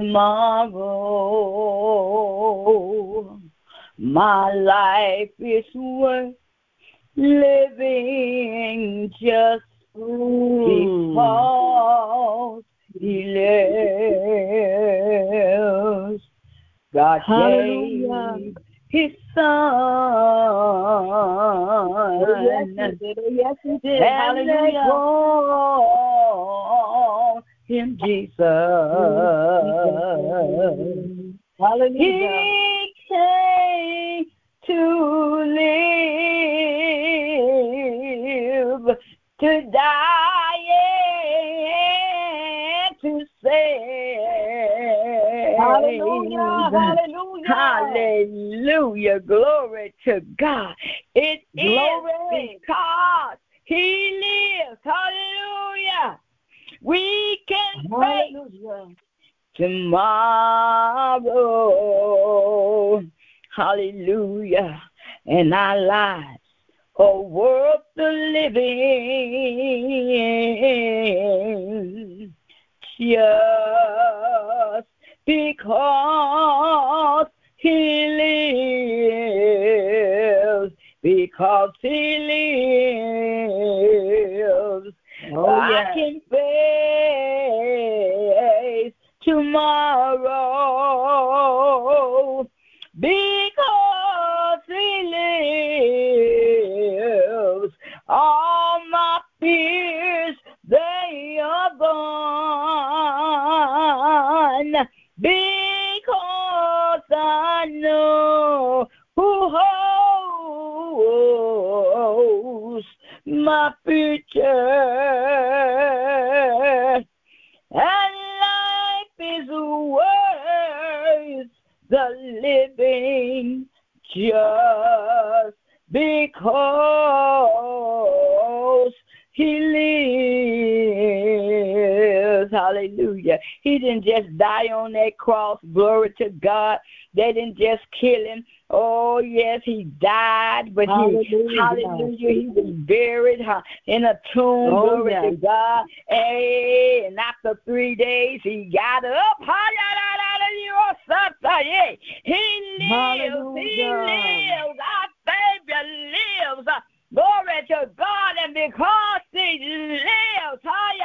tomorrow. My life is worth living just because he lives. God gave his son. Yes, he did. And they call him Jesus. Hallelujah. He came Hallelujah. Hallelujah. Glory to God. It is because He lives. Hallelujah. We can face tomorrow. Hallelujah. And our lives are worth the living. Just because He lives. Because He lives. I can face tomorrow because He lives. All my fears, they are gone because I know who holds my future, and life is worth the living just because He lives. Hallelujah. He didn't just die on that cross. Glory to God. They didn't just kill Him. Oh, yes, He died, but he was buried in a tomb. Glory to God. Hey, and after 3 days, He got up. He lives. He lives. Our Savior lives. Glory to God. And because He lives,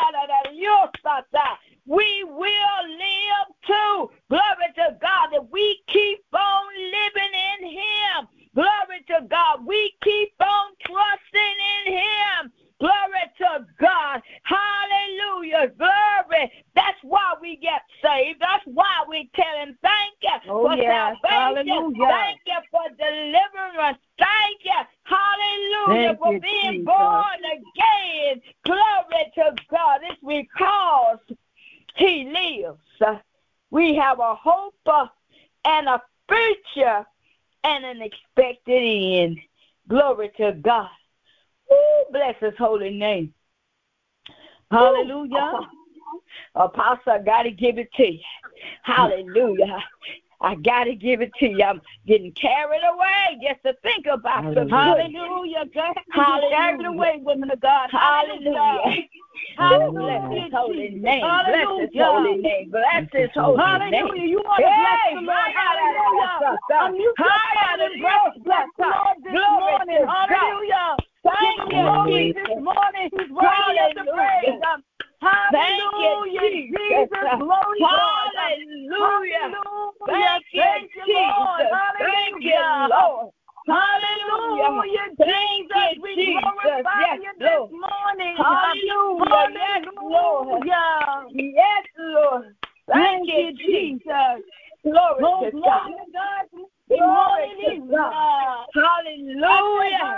we will live too. Glory to God, that we keep on living in Him. Glory to God, we keep on trusting in Him. Glory to God. Hallelujah. Glory. That's why we get saved. That's why we tell Him thank you for salvation. Hallelujah. Thank you for deliverance. Thank you. Hallelujah. For being born again. Glory to God. It's because He lives. We have a hope and a future and an expected end. Glory to God. Ooh, bless His holy name. Hallelujah. Apostle, I got to give it to you. Hallelujah. I got to give it to you. I'm getting carried away just to think about the Hallelujah. Carried away, women of God. Hallelujah. Hallelujah. Bless His holy name. Bless His holy name. Bless His holy name. Hallelujah. You want to bless the Lord. Hallelujah. Unmute yourself and bless the Lord this morning. Hallelujah. Thank you, Lord, this morning. He's worthy of the praise. Hallelujah, Jesus. Glory to God. Hallelujah. Thank you, Lord. Thank you, Lord. Hallelujah, Jesus. We glorify you this morning. Hallelujah. Yes, Lord. Yes, Lord. Thank you, Jesus. Glory to God. Glory to God. Hallelujah.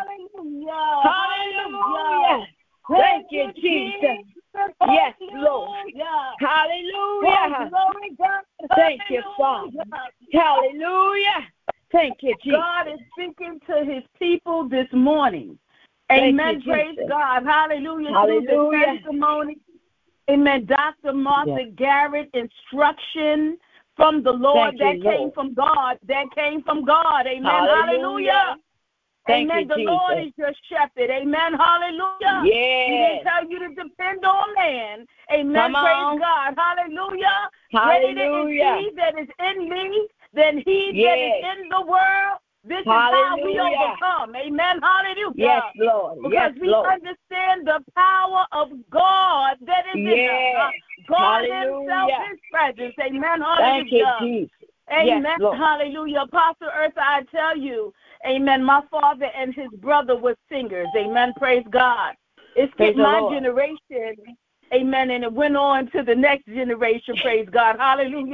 Hallelujah. Thank you, Jesus. Yes, Lord. Hallelujah. Thank you, Father. Hallelujah. Thank you, Jesus. God is speaking to His people this morning. Amen. Praise God. Hallelujah. Through the testimony. Amen. Dr. Martha Garrett, instruction from the Lord that came from God. That came from God. Amen. Hallelujah. Amen. The Lord is your shepherd. Amen. Hallelujah. He didn't tell you to depend on man. Amen. Praise God. Hallelujah. Greater is He that is in me than he that is in the world. This is how we overcome. Amen. Hallelujah. Yes, Lord. Because we understand the power of God that is in us. God Himself is present. Amen. Hallelujah. Thank you, Jesus. Amen. Yes, hallelujah. Apostle Eartha, I tell you, amen, my father and his brother were singers. Amen. Praise God. It skipped my generation. Amen. And it went on to the next generation. Praise God. Hallelujah.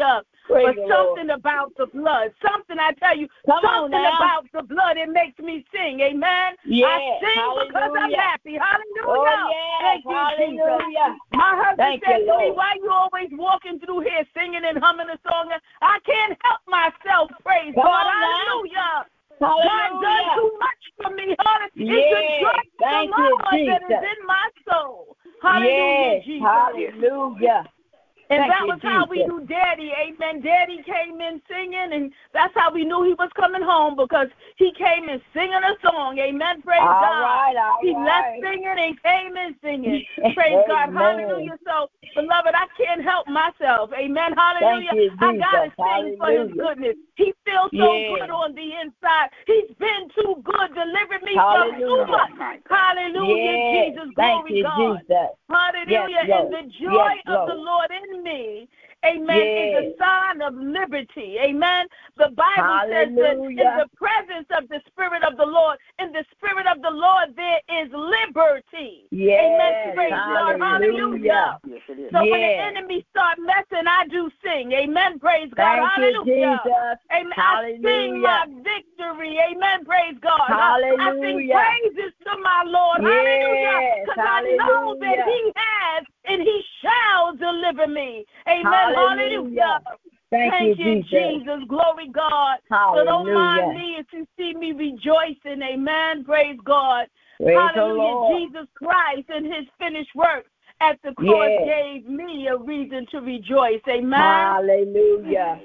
but something about the blood. Something, I tell you, something about the blood, it makes me sing. Amen. Yes. I sing because I'm happy. Hallelujah. Oh, yes. Thank you, Jesus. My husband said to me, why you always walking through here singing and humming a song? I can't help myself. Praise God. Hallelujah. God done too much for me. It's the joy of the Lord that is in my soul. Hallelujah, Jesus. Hallelujah. And that was how we knew Daddy. Amen. Daddy came in singing, and that's how we knew he was coming home, because he came in singing a song. Amen. Praise God. He left singing and came in singing. Praise God. Hallelujah. So, beloved, I can't help myself. Amen. Hallelujah. I got to sing for his goodness. He feels so good on the inside. He's been too good, delivered me from too much. Hallelujah, Jesus. Glory God. Hallelujah. And the joy of the Lord in me, amen, is a sign of liberty. Amen. The Bible says that in the presence of the Spirit of the Lord, in the Spirit of the Lord, there is liberty. Amen. Praise God. Hallelujah. So when the enemy start messing, I do sing. Amen. Praise God. Hallelujah. Amen. I sing my victory. Amen. Praise God. I sing praises to my Lord. Hallelujah. Because I know that he has and he shall deliver me. Amen. Hallelujah. Thank you, Jesus. Glory God. So don't mind me if you see me rejoicing. Amen. Praise God. Hallelujah. Jesus Christ and his finished work at the cross gave me a reason to rejoice. Amen. Hallelujah.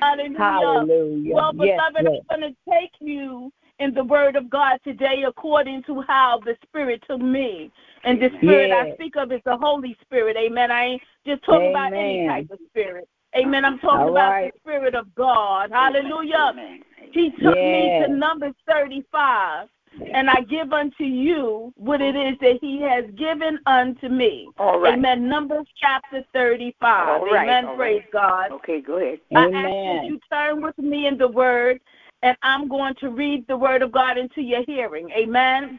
Hallelujah. Well, beloved, I'm going to take you in the word of God today according to how the Spirit took me. And the Spirit I speak of is the Holy Spirit. Amen. I ain't just talking about any type of spirit. Amen. I'm talking about the Spirit of God. Hallelujah. He took me to Numbers 35. And I give unto you what it is that he has given unto me. Amen. Numbers chapter 35. Amen. Praise God. Okay, go ahead. I ask that you turn with me in the word, and I'm going to read the word of God into your hearing. Amen.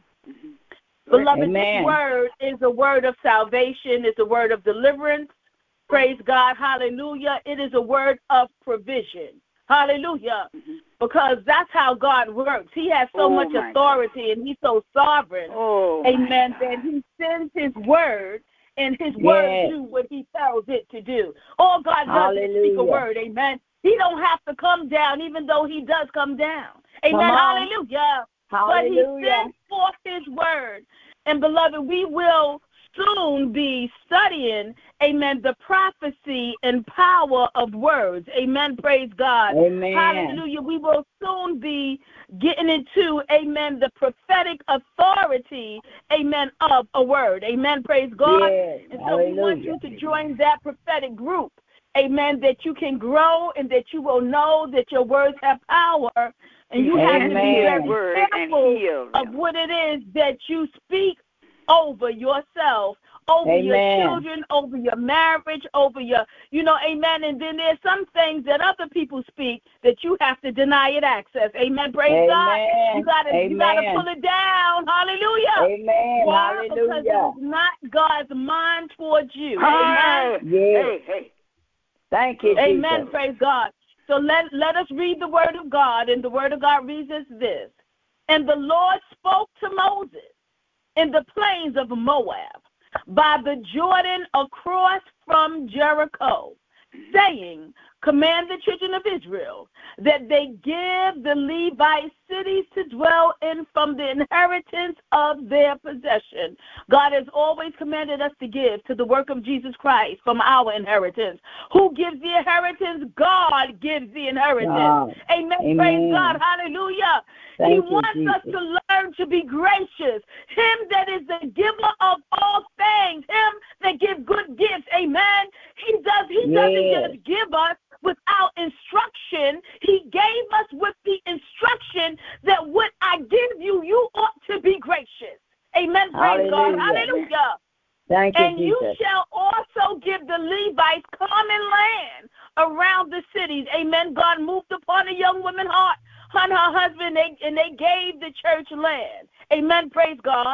Beloved, this word is a word of salvation. It's a word of deliverance. Praise God. Hallelujah. It is a word of provision. Hallelujah. Because that's how God works. He has so much authority, and he's so sovereign. Amen. That he sends his word, and his word do what he tells it to do. All God does is speak a word. Amen. He don't have to come down, even though he does come down. Amen. Hallelujah. But he sends forth his word. And, beloved, we will soon be studying, amen, the prophecy and power of words. Amen. Praise God. Amen. Hallelujah. We will soon be getting into, amen, the prophetic authority, amen, of a word. Amen. Praise God. And so we want you to join that prophetic group. Amen. That you can grow and that you will know that your words have power. And you have to be very careful of what it is that you speak over yourself, over your children, over your marriage, over your, amen. And then there's some things that other people speak that you have to deny it access. Amen. Praise God. You gotta pull it down. Hallelujah. Amen. Why? Hallelujah. Because it's not God's mind towards you. Amen. Hey. Thank you, amen. Jesus. Praise God. So let us read the word of God, and the word of God reads as this. And the Lord spoke to Moses in the plains of Moab, by the Jordan across from Jericho, saying, command the children of Israel that they give the Levites cities to dwell in from the inheritance of their possession. God has always commanded us to give to the work of Jesus Christ from our inheritance. Who gives the inheritance? God gives the inheritance. Amen. Praise God. Hallelujah. He wants us to learn to be gracious. Him that is the giver of all things. Him that gives good gifts. Amen. He doesn't just give us without instruction. He gave us with the instruction that what I give you, you ought to be gracious. Amen. Praise God. Hallelujah. Thank you, and Jesus. you shall also give the Levites common land around the cities. Amen. God moved upon a young woman's heart and her husband, and they gave the church land. Amen. Praise God.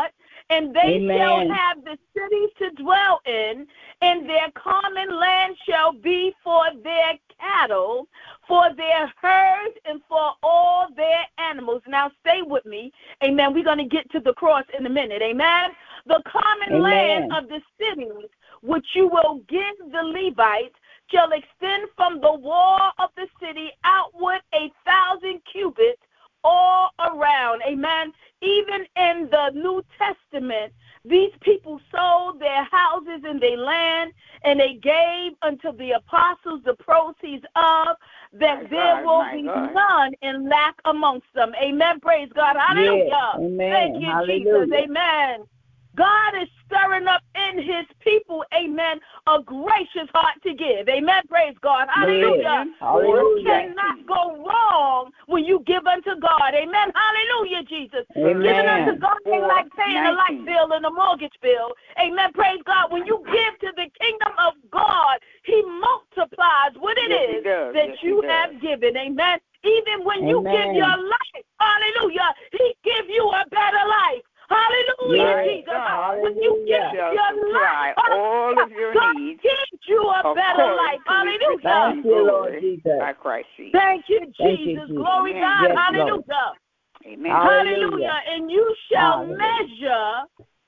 and they shall have the cities to dwell in, and their common land shall be for their cattle, for their herds, and for all their animals. Now stay with me. Amen. We're going to get to the cross in a minute. Amen. The common land of the cities, which you will give the Levites, shall extend from the wall of the city outward 1,000 cubits all around. Amen. Even in the New Testament, these people sold their houses and their land, and they gave unto the apostles the proceeds of, that there will be none in lack amongst them. Amen. Praise God. Hallelujah. Yes. Amen. Thank you, Hallelujah. Jesus. Amen. God is stirring up in his people, amen, a gracious heart to give. Amen. Praise God. Hallelujah. You cannot go wrong when you give unto God. Amen. Hallelujah, Jesus. Amen. Giving unto God ain't like paying a light bill and a mortgage bill. Amen. Praise God. When you give to the kingdom of God, he multiplies what it is that you have given. Amen. Even when you give your life, hallelujah, he give you a better life. Hallelujah, Jesus. Hallelujah. When you give your life, all of your God needs, gives you a better life. Hallelujah. Thank you, Lord Jesus. By Christ Jesus. Thank you, Jesus. Glory God. Yes, hallelujah. Amen. Hallelujah. And you shall measure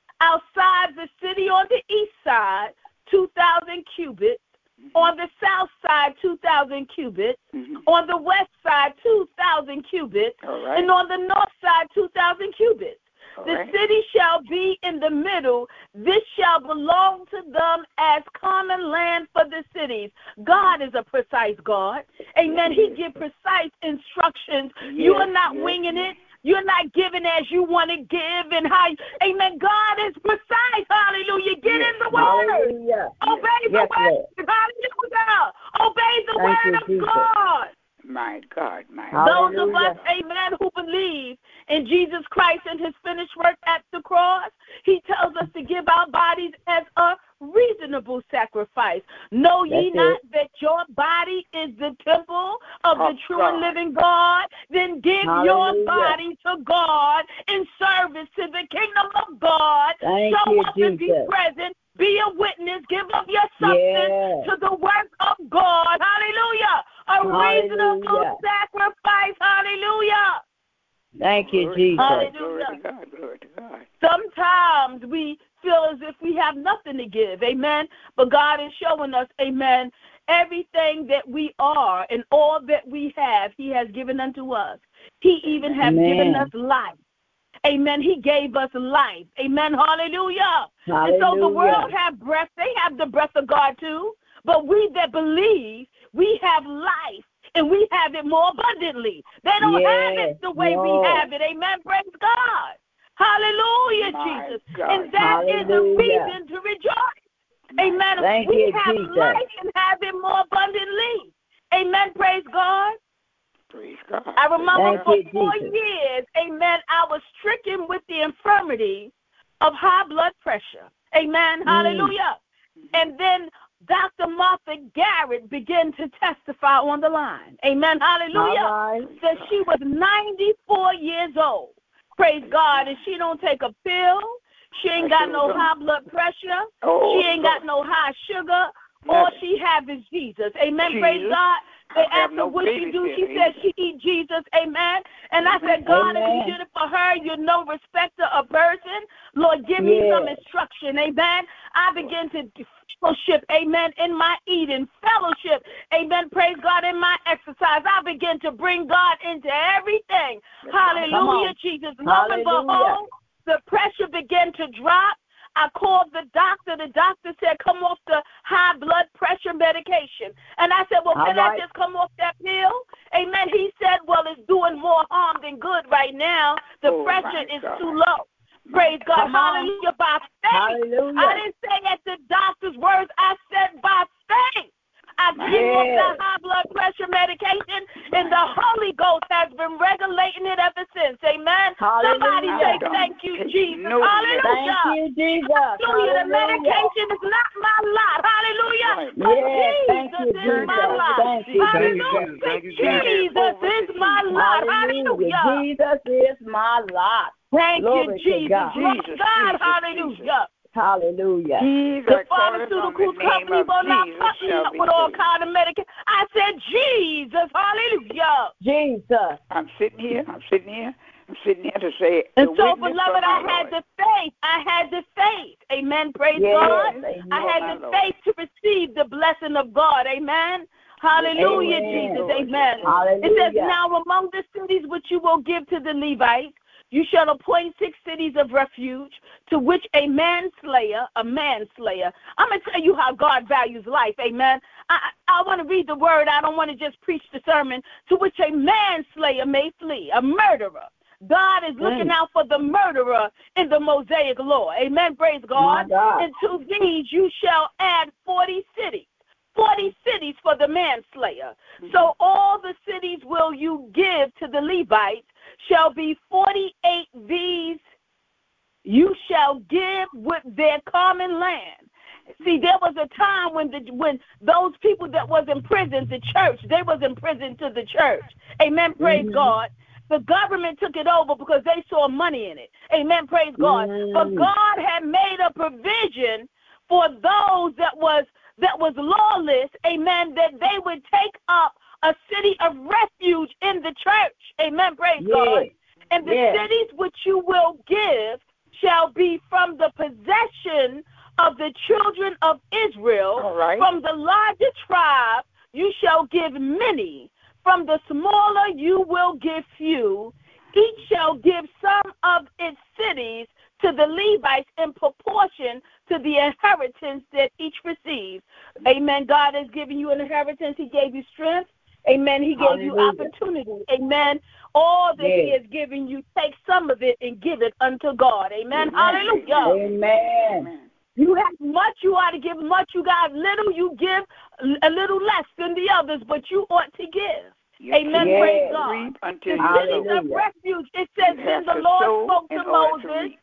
outside the city on the east side 2,000 cubits, on the south side 2,000 cubits, on the west side 2,000 cubits, and on the north side 2,000 cubits. The city shall be in the middle. This shall belong to them as common land for the cities. God is a precise God. Amen. He gives precise instructions. You are not winging it. You're not giving as you want to give and how. Amen. God is precise. Hallelujah. Get in the word. Hallelujah. Obey the word. Hallelujah. Obey the word of God. My God, my God. Those of us, amen, who believe in Jesus Christ and his finished work at the cross, he tells us to give our bodies as a reasonable sacrifice. Know ye not that your body is the temple of the true and living God? Then give your body to God in service to the kingdom of God. Show up and be present. Be a witness. Give up your substance to the work of God. Hallelujah. A reasonable sacrifice. Hallelujah. Thank you, Jesus. Hallelujah. Glory to God. Glory to God. Sometimes we feel as if we have nothing to give. Amen. But God is showing us, amen, everything that we are and all that we have, he has given unto us. He even has given us life. Amen. He gave us life. Amen. Hallelujah. And so the world have breath. They have the breath of God too. But we that believe, we have life, and we have it more abundantly. They don't have it the way we have it. Amen. Praise God. Hallelujah, Jesus. God. And that is a reason to rejoice. Amen. We have life and have it more abundantly. Amen. Praise God. Praise God. I remember for 4 years, amen, I was stricken with the infirmity of high blood pressure. Amen. Hallelujah. And then Dr. Martha Garrett began to testify on the line. Amen. Hallelujah. That she was 94 years old. Praise God. And she don't take a pill. She ain't got no high blood pressure. She ain't got no high sugar. All she have is Jesus. Amen. Praise God. They asked her what she do. She said she eat Jesus. Amen. And I said, God, if you did it for her, you're no respecter of person. Lord, give me some instruction. Amen. I began to fellowship, amen, in my eating, fellowship, amen, praise God, in my exercise. I begin to bring God into everything. Hallelujah, Jesus. Lo and behold, the pressure began to drop. I called the doctor. The doctor said, come off the high blood pressure medication. And I said, well, can I just come off that pill? Amen. He said, well, it's doing more harm than good right now. The pressure is too low. Praise God. Hallelujah. By faith. Hallelujah. I didn't say at the doctor's words. I said by faith. I give up that high blood pressure medication, and the Holy Ghost has been regulating it ever since. Amen. Somebody say thank you, Jesus. Hallelujah. Thank you, Jesus. Hallelujah. The medication is not my lot. Hallelujah. Jesus is my lot. Hallelujah. Jesus is my lot. Hallelujah. Jesus is my lot. Thank you, Jesus. God, hallelujah. Hallelujah. The pharmaceutical company will not fuck me up with all kind of medication. I said, Jesus, hallelujah. Jesus. I'm sitting here to say. And so, beloved, I had the faith. Amen. Praise God. Amen. I had the faith to receive the blessing of God. Amen. Hallelujah, Jesus. Amen. Hallelujah. It says, now among the cities which you will give to the Levites, you shall appoint 6 cities of refuge, to which a manslayer. I'm going to tell you how God values life, amen. I want to read the word. I don't want to just preach the sermon. To which a manslayer may flee, a murderer. God is looking out for the murderer in the Mosaic law, amen, praise God. And to these you shall add 40 cities. 40 cities for the manslayer. So all the cities will you give to the Levites shall be 48. These you shall give with their common land. See, there was a time when those people that was in prison, the church, they was in prison to the church. Amen, praise God. The government took it over because they saw money in it. Amen, praise God. But God had made a provision for those that was lawless, amen, that they would take up a city of refuge in the church. Amen, praise God. And the cities which you will give shall be from the possession of the children of Israel. From the larger tribe you shall give many. From the smaller you will give few. Each shall give some of its cities to the Levites in proportion to the inheritance that each receives. Amen. God has given you an inheritance. He gave you strength. Amen. He gave you opportunity. Amen. All that He has given you, take some of it and give it unto God. Amen. Hallelujah. Amen. You have much, you ought to give much. You got little, you give a little less than the others, but you ought to give. Amen. Praise God. The cities of refuge, it says, then the Lord spoke to Moses.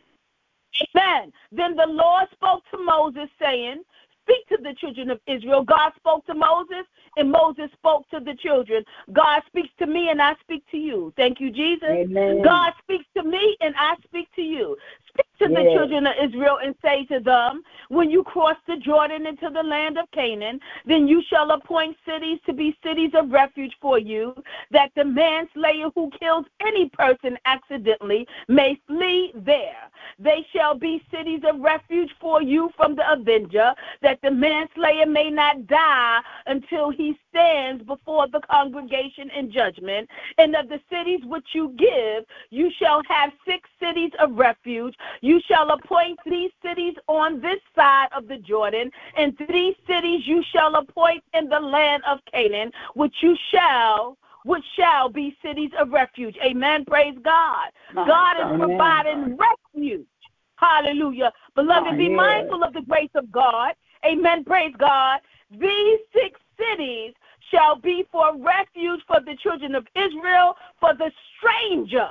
Amen. Then the Lord spoke to Moses, saying, speak to the children of Israel. God spoke to Moses, and Moses spoke to the children. God speaks to me, and I speak to you. Thank you, Jesus. Amen. God speaks to me, and I speak to you. Speak to the children of Israel and say to them, when you cross the Jordan into the land of Canaan, then you shall appoint cities to be cities of refuge for you, that the manslayer who kills any person accidentally may flee there. They shall be cities of refuge for you from the avenger, that the manslayer may not die until he stands before the congregation in judgment. And of the cities which you give, you shall have 6 cities of refuge. You shall appoint 3 cities on this side of the Jordan, and 3 cities you shall appoint in the land of Canaan, which shall be cities of refuge. Amen. Praise God. God is providing refuge. Hallelujah. Beloved, be mindful of the grace of God. Amen. Praise God. These 6 cities shall be for refuge for the children of Israel, for the stranger,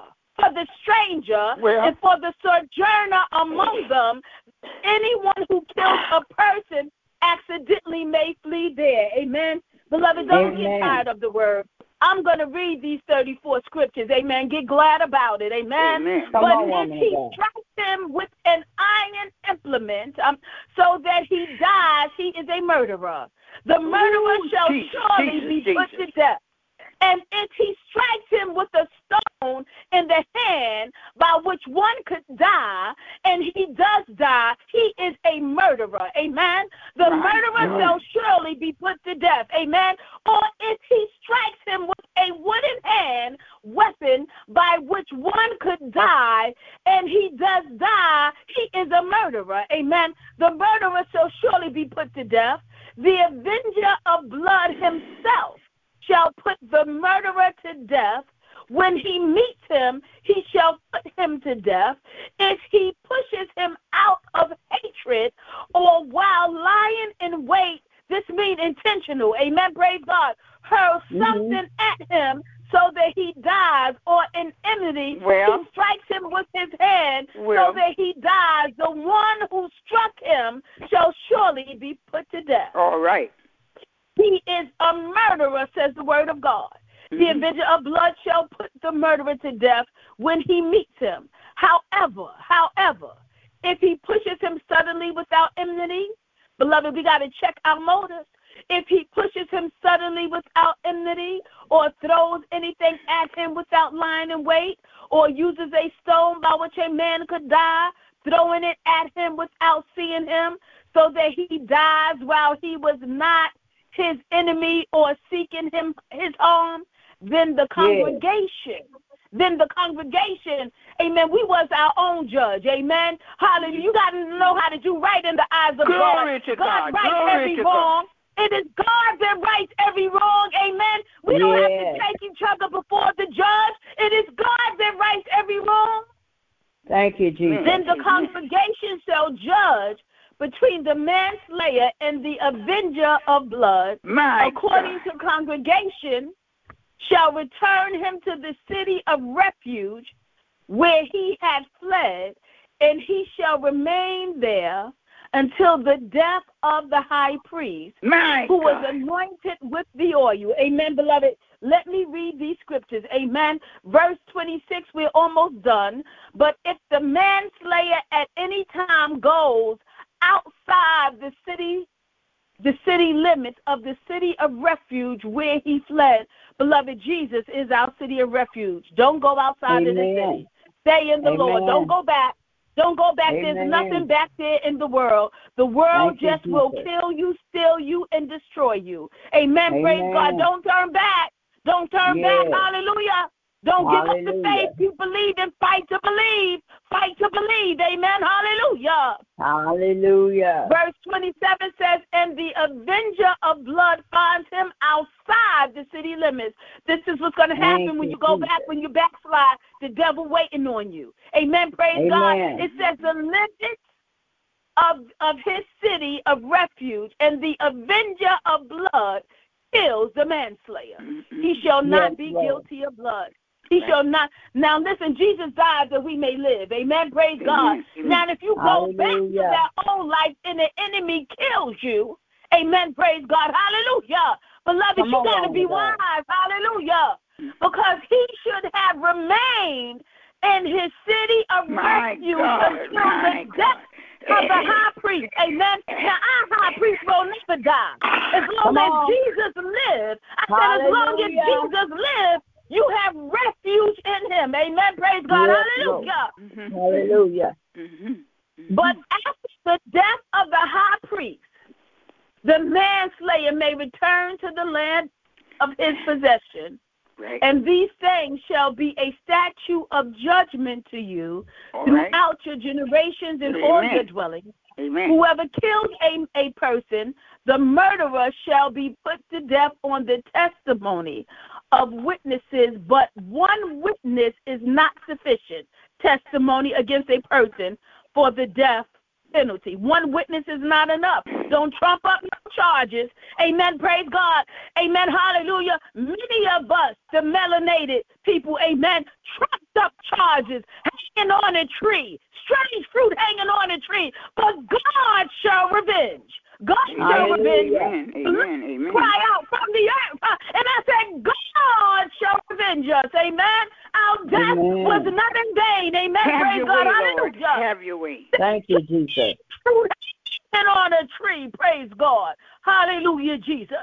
and for the sojourner among them. Anyone who kills a person accidentally may flee there. Amen. Beloved, don't get tired of the word. I'm going to read these 34 scriptures. Amen. Get glad about it. Amen. But if he strikes him with an iron implement so that he dies, he is a murderer. The murderer shall surely be put to death. And if he strikes him with a stone in the hand by which one could die, and he does die, he is a murderer. Amen. The murderer shall surely be put to death. Amen. Or if he strikes him with a wooden weapon by which one could die, and he does die, he is a murderer. Amen. The murderer shall surely be put to death. The avenger of blood himself shall put the murderer to death. When he meets him, he shall put him to death. If he pushes him out of hatred or while lying in wait, this means intentional. Amen. Praise God. Hurl something at him so that he dies, or in enmity, he strikes him with his hand so that he dies. The one who struck him shall surely be put to death. All right. He is a murderer, says the word of God. The avenger of blood shall put the murderer to death when he meets him. However, if he pushes him suddenly without enmity, beloved, we got to check our motives. If he pushes him suddenly without enmity, or throws anything at him without lying in wait, or uses a stone by which a man could die, throwing it at him without seeing him, so that he dies while he was not his enemy or seeking him his harm, then the congregation, amen, we was our own judge, amen. Hallelujah. You got to know how to do right in the eyes of God. God rights every wrong. It is God that rights every wrong, amen. We don't have to take each other before the judge. It is God that rights every wrong. Thank you, Jesus. Then the congregation shall judge between the manslayer and the avenger of blood, according to congregation, shall return him to the city of refuge where he had fled, and he shall remain there until the death of the high priest, who was anointed with the oil. Amen, beloved. Let me read these scriptures. Amen. Verse 26, we're almost done. But if the manslayer at any time goes outside the city limits of the city of refuge where he fled, beloved, Jesus is our city of refuge. Don't go outside of the city. Stay in the Lord. Don't go back. Don't go back. There's nothing back there in the world. The world just will kill you, steal you, and destroy you. Amen. Praise God. Don't turn back. Don't turn back. Hallelujah. Don't give up the faith. You believe and fight to believe. Fight to believe. Amen. Hallelujah. Hallelujah. Verse 27 says, and the avenger of blood finds him outside the city limits. This is what's going to happen when you go back, when you backslide. The devil waiting on you. Amen. Praise God. It says the limits of his city of refuge, and the avenger of blood kills the manslayer. He shall not be guilty of blood. He shall not. Now listen, Jesus died that we may live. Amen. Praise God. Now if you go back to that old life and the enemy kills you, amen. Praise God. Hallelujah. Beloved, you got to be wise. Hallelujah. Because he should have remained in his city of refuge until the death of the high priest. Amen. Now our high priest will never die. As long as Jesus lives, I said as long as Jesus lives, you have refuge in him. Amen. Praise God. Hallelujah. Hallelujah. But after the death of the high priest, the manslayer may return to the land of his possession. And these things shall be a statute of judgment to you throughout your generations and all your dwellings. Whoever kills a person, the murderer shall be put to death on the testimony of witnesses, but one witness is not sufficient testimony against a person for the death penalty. One witness is not enough. Don't trump up no charges. Amen. Praise God. Amen. Hallelujah. Many of us, the melanated people, amen, trumped up charges, hanging on a tree, strange fruit hanging on a tree, but God shall revenge. God shall revenge. Amen. Cry out from the earth. And I said, God shall revenge us. Amen. Our death was not in vain. Amen. Praise God. Hallelujah. Have your way. Thank you, Jesus. And on a tree. Praise God. Hallelujah, Jesus.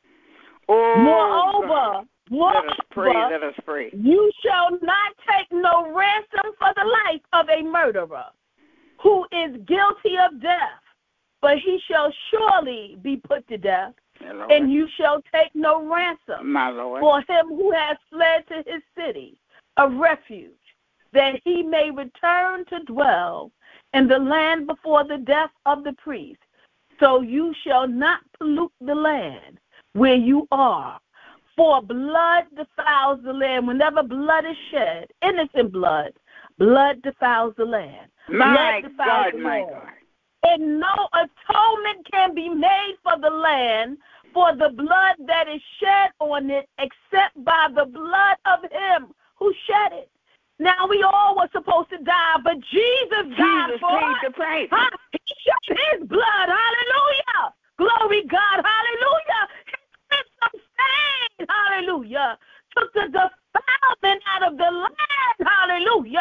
Moreover, let us pray. You shall not take no ransom for the life of a murderer who is guilty of death, but he shall surely be put to death, and you shall take no ransom for him who has fled to his city of refuge, that he may return to dwell in the land before the death of the priest. So you shall not pollute the land where you are, for blood defiles the land. Whenever blood is shed, innocent blood defiles the land. My God. And no atonement can be made for the land for the blood that is shed on it, except by the blood of him who shed it. Now we all were supposed to die, but Jesus died for us. The price. He shed his blood. Hallelujah. Glory God. Hallelujah. He took some stain. Hallelujah. Took the defilement out of the land. Hallelujah.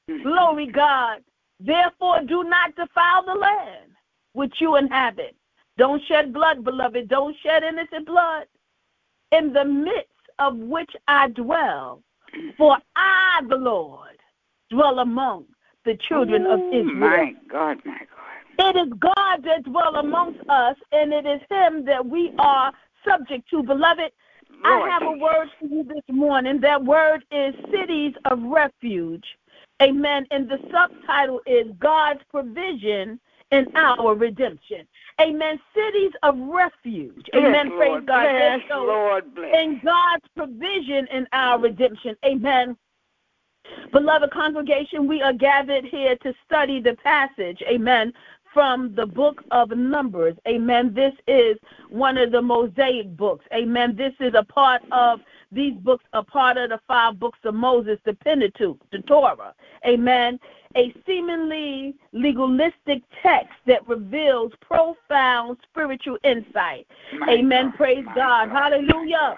Glory God. Therefore, do not defile the land which you inhabit. Don't shed blood, beloved. Don't shed innocent blood in the midst of which I dwell. For I, the Lord, dwell among the children of Israel. My God, my God. It is God that dwells amongst us, and it is him that we are subject to. Beloved, Lord, I have a word for you this morning. That word is cities of refuge. Amen. And the subtitle is God's provision in our redemption. Amen. Cities of refuge. Amen. Yes, Praise Lord, God. bless, Lord, bless. And God's provision in our redemption. Amen. Beloved congregation, we are gathered here to study the passage. Amen. From the book of Numbers. Amen. This is one of the Mosaic books. Amen. This is a part of, these books are part of the 5 books of Moses, the Pentateuch, the Torah. Amen. A seemingly legalistic text that reveals profound spiritual insight. Amen. Praise God. Hallelujah.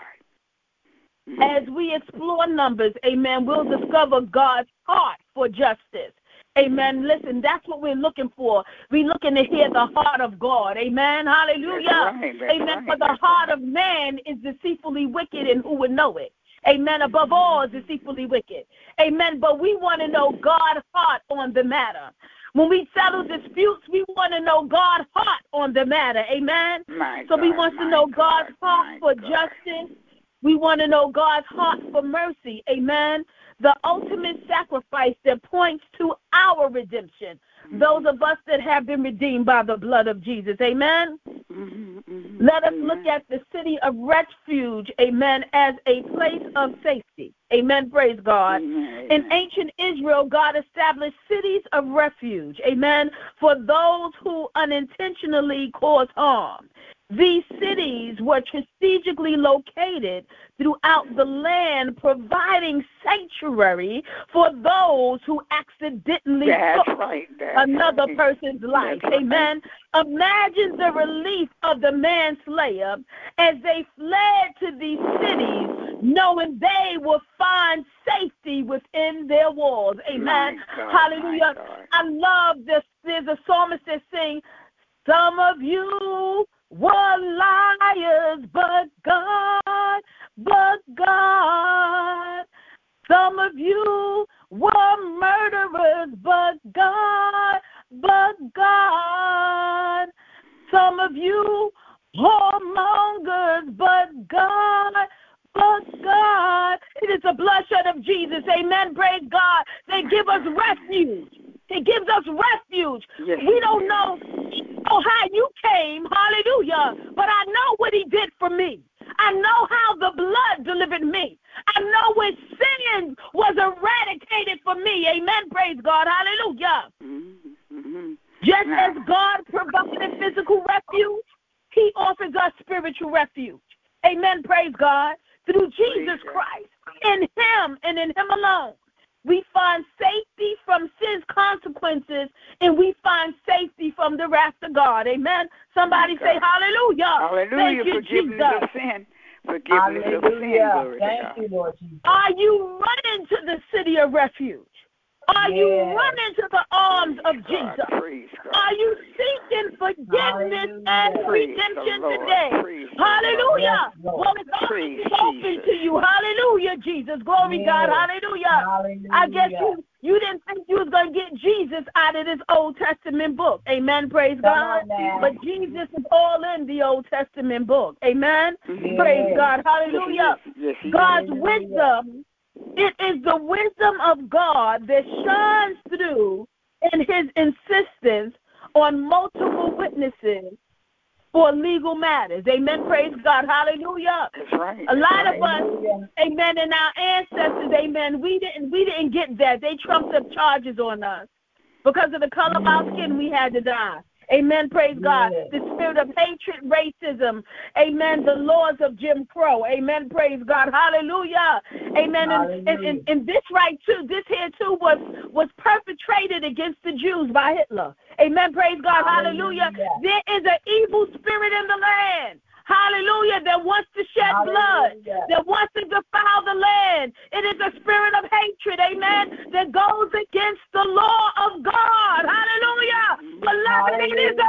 As we explore Numbers, amen, we'll discover God's heart for justice. Amen. Listen, that's what we're looking for. We're looking to hear the heart of God. Amen. Hallelujah. Amen. For the heart of man is deceitfully wicked, and who would know it? Amen. Above all is deceitfully wicked. Amen. But we want to know God's heart on the matter. When we settle disputes, we want to know God's heart on the matter. Amen. So we want to know God's heart for justice. We want to know God's heart for mercy. Amen. The ultimate sacrifice that points to our redemption. Those of us that have been redeemed by the blood of Jesus. Amen. Let us look at the city of refuge, amen, as a place of safety. Amen. Praise God. In ancient Israel, God established cities of refuge. Amen. For those who unintentionally cause harm. These cities were strategically located throughout the land, providing sanctuary for those who accidentally took another person's life. Amen. Imagine the relief of the manslayer as they fled to these cities, knowing they will find safety within their walls. Amen. Hallelujah. I love this. There's a psalmist that sings, some of you were liars, but God. Some of you were murderers, but God. Some of you whoremongers, but God. It is the bloodshed of Jesus. Amen. Praise God. They give us refuge. He gives us refuge. Yes. We don't know how you came, hallelujah, but I know what he did for me. I know how the blood delivered me. I know when sin was eradicated for me. Amen, praise God, hallelujah. Just as God provided physical refuge, he offers us spiritual refuge. Amen, praise God. Through Jesus Christ, in him and in him alone. We find safety from sin's consequences, and we find safety from the wrath of God. Amen. Somebody say hallelujah. Hallelujah. Thank you, forgiveness Jesus. of sin. Forgiveness of sin. Glory Thank you, Lord Jesus. Are you running to the city of refuge? Are you running to the arms of Jesus? Are you seeking forgiveness and redemption today? Hallelujah. Well, it's always open to you. Hallelujah, Jesus. Glory God. Hallelujah. I guess you didn't think you was going to get Jesus out of this Old Testament book. Amen. Praise God. But Jesus is all in the Old Testament book. Amen. Praise God. Hallelujah. God's wisdom. It is the wisdom of God that shines through in his insistence on multiple witnesses for legal matters. Amen. Praise God. Hallelujah. That's right. A lot of us, amen, and our ancestors, amen, we didn't get that. They trumped up charges on us. Because of the color of our skin, we had to die. Amen. Praise God. The spirit of hatred, racism. Amen. The laws of Jim Crow. Amen. Praise God. Hallelujah. Amen. And this here too was perpetrated against the Jews by Hitler. Amen. Praise God. Hallelujah. There is an evil spirit in the land. hallelujah, that wants to shed blood, that wants to defile the land. It is a spirit of hatred, amen, that goes against the law of God. Hallelujah. Beloved, it is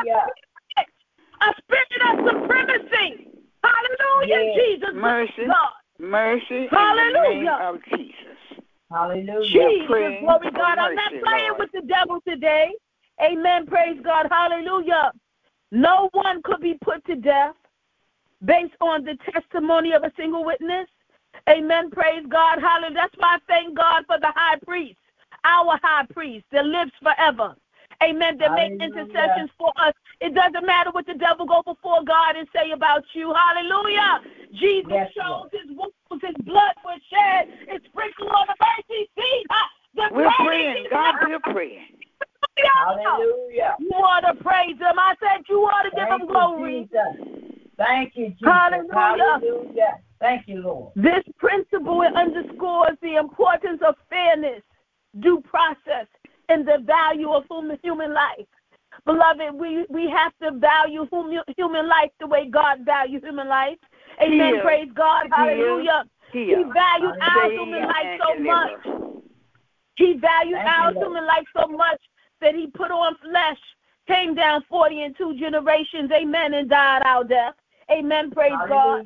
a spirit of supremacy. Hallelujah, Jesus. Mercy, God. mercy, hallelujah. in the name of Jesus. Hallelujah. Jesus, glory God. I'm not playing Lord. with the devil today. Amen, praise God. Hallelujah. No one could be put to death based on the testimony of a single witness. Amen, praise God. Hallelujah. That's why I thank God for the high priest, our high priest that lives forever. Amen, that make intercessions for us. It doesn't matter what the devil go before God and say about you. Hallelujah. Jesus shows his wounds, his blood was shed, it's sprinkled on the mercy seat. We're praying. God, we're praying. Hallelujah. You ought to praise him. I said you ought to give him glory. Thank you, Jesus. Hallelujah. Hallelujah. Thank you, Lord. This principle underscores the importance of fairness, due process, and the value of human life. Beloved, we have to value human life the way God values human life. Amen. Praise God. Hallelujah. He valued our human life so much. He valued our human life so much that he put on flesh, came down 40 and 2 generations, amen, and died our death. Amen, praise God.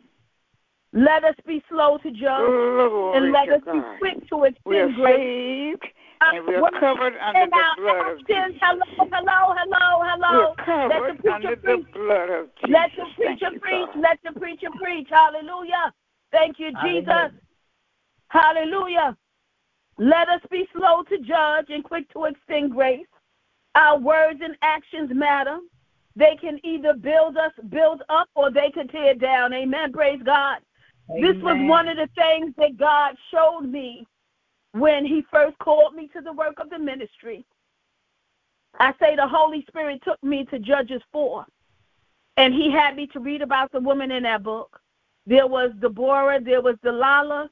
Let us be slow to judge, and let us be quick to extend grace. And we're covered under the blood of Jesus. Hello. We're covered under the blood of Jesus. Let the preacher preach. Let the preacher preach. Hallelujah. Thank you, Jesus. Hallelujah. Let us be slow to judge and quick to extend grace. Our words and actions matter. They can either build up, or they can tear down. Amen. Praise God. This was one of the things that God showed me when he first called me to the work of the ministry. I say the Holy Spirit took me to Judges 4, and he had me to read about the woman in that book. There was Deborah, there was Delilah,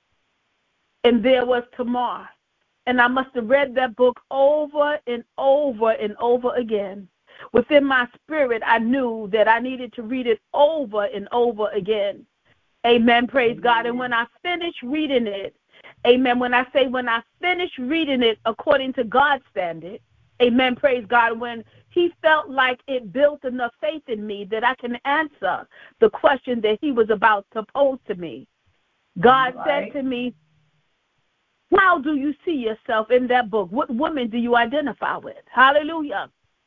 and there was Tamar. And I must have read that book over and over and over again. Within my spirit, I knew that I needed to read it over and over again. Amen, praise God. And when I finished reading it, amen, when I finished reading it according to God's standard, amen, praise God, when he felt like it built enough faith in me that I can answer the question that he was about to pose to me, God said to me, how do you see yourself in that book? What woman do you identify with? Hallelujah.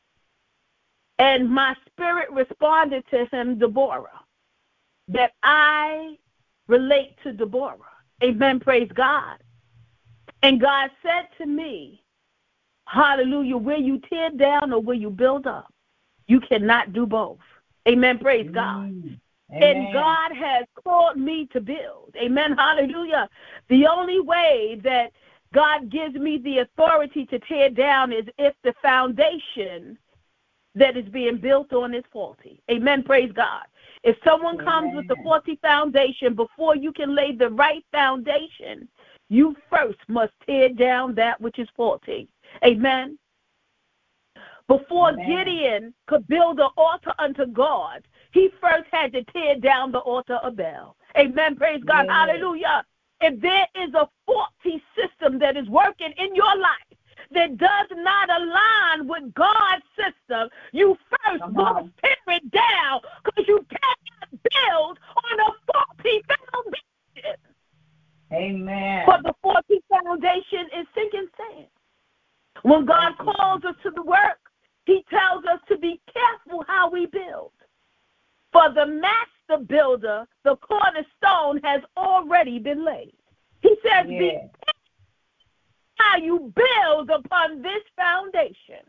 And my spirit responded to him, Deborah, that I relate to Deborah. Amen, praise God. And God said to me, hallelujah, will you tear down or will you build up? You cannot do both. Amen, praise God. Amen. And God has called me to build. Amen, hallelujah. The only way that God gives me the authority to tear down is if the foundation that is being built on is faulty. Amen, praise God. If someone comes with the faulty foundation, before you can lay the right foundation, you first must tear down that which is faulty. Amen. Before Gideon could build an altar unto God, he first had to tear down the altar of Baal. Amen. Praise God. Hallelujah. If there is a faulty system that is working in your life that does not align with God's system, you first must tear it down, because you cannot build on a faulty foundation. Amen. For the faulty foundation is sinking sand. When God calls us to the work, he tells us to be careful how we build. For the master builder, the cornerstone has already been laid. He says, be careful how you build upon this foundation.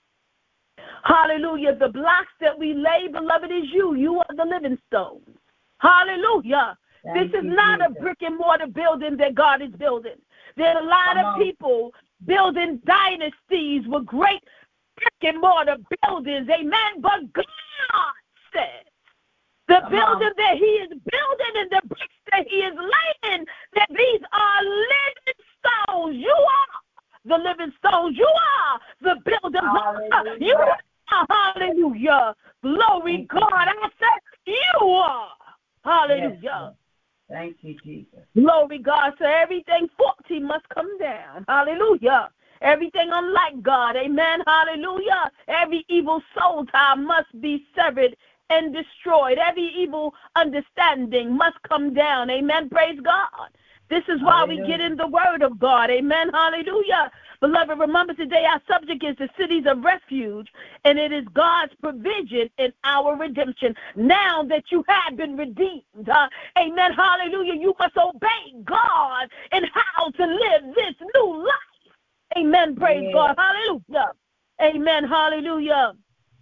Hallelujah. The blocks that we lay, beloved, is you. You are the living stones. Hallelujah. This is not a brick and mortar building that God is building. There are a lot of people building dynasties with great brick and mortar buildings. Amen. But God said the building that he is building and the bricks that he is laying, that these are living stones. You are the living stones. You are the building. You are. Hallelujah. Glory God. I said you are. Hallelujah. Yes, thank you, Jesus. Glory God. So everything faulty must come down. Hallelujah. Everything unlike God. Amen. Hallelujah. Every evil soul tie must be severed and destroyed. Every evil understanding must come down. Amen. Praise God. This is why we get in the word of God. Amen. Hallelujah. Beloved, remember today our subject is the cities of refuge, and it is God's provision in our redemption. Now that you have been redeemed, amen, hallelujah, you must obey God in how to live this new life. Amen, praise God, hallelujah. Amen, hallelujah.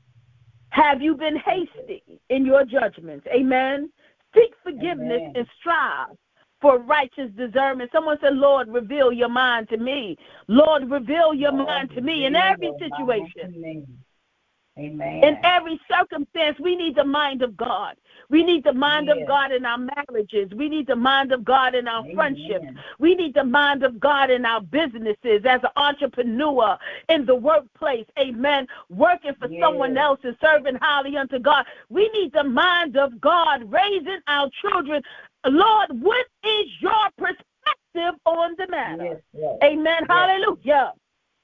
Have you been hasty in your judgments? Amen. Seek forgiveness and strive for righteous discernment. Someone said, Lord, reveal your mind to me. Lord, reveal your mind to me in every situation. Amen. In every circumstance, we need the mind of God. We need the mind of God in our marriages. We need the mind of God in our friendships. We need the mind of God in our businesses, as an entrepreneur, in the workplace. Amen. Working for someone else and serving highly unto God. We need the mind of God, raising our children. Lord, what is your perspective on the matter? Amen. Hallelujah.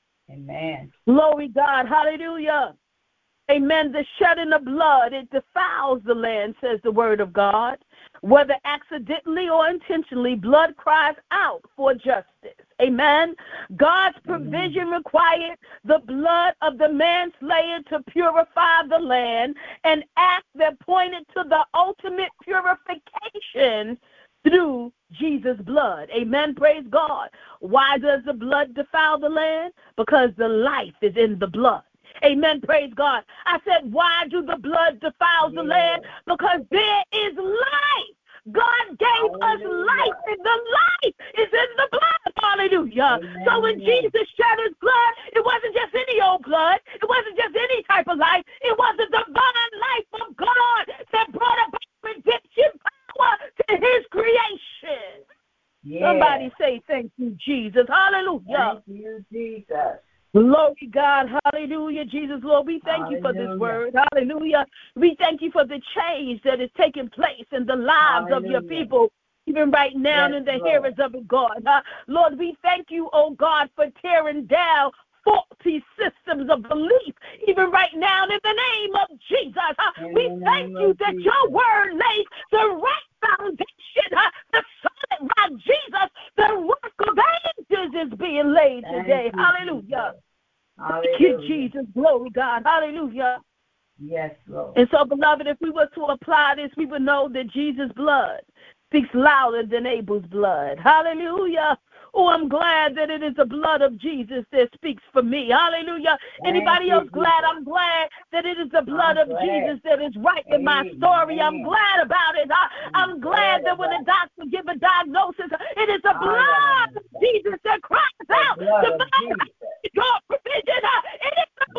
Amen. Glory God. Hallelujah. Amen. The shedding of blood, it defiles the land, says the word of God. Whether accidentally or intentionally, blood cries out for justice. Amen. God's provision required the blood of the manslayer to purify the land, an act that pointed to the ultimate purification through Jesus' blood. Amen. Praise God. Why does the blood defile the land? Because the life is in the blood. Amen. Praise God. I said, why do the blood defile the land? Because there is life. God gave us life, and the life is in the blood. Hallelujah. So when Jesus shed his blood, it wasn't just any old blood. It wasn't just any type of life. It was the divine life of God that brought about redemption power to his creation. Somebody say, thank you, Jesus. Hallelujah. Thank you, Jesus. Glory God, hallelujah, Jesus, Lord, we thank you for this word, hallelujah. We thank you for the change that is taking place in the lives of your people, even right now in the hearers of it, God. Lord, we thank you, oh God, for tearing down faulty systems of belief, even right now in the name of Jesus. We thank you that your word lays the right foundation, the solid rock, Jesus, the work of angels is being laid today. Hallelujah. Thank you, Jesus. Glory, God. Hallelujah. Yes, Lord. And so, beloved, if we were to apply this, we would know that Jesus' blood speaks louder than Abel's blood. Hallelujah. Oh, I'm glad that it is the blood of Jesus that speaks for me. Hallelujah. Anybody else glad? I'm glad that it is the blood of Jesus that is writing my story. I'm glad about it. I'm glad that when the doctor give a diagnosis, it is the blood of Jesus that cries out. The blood of your provision. It is the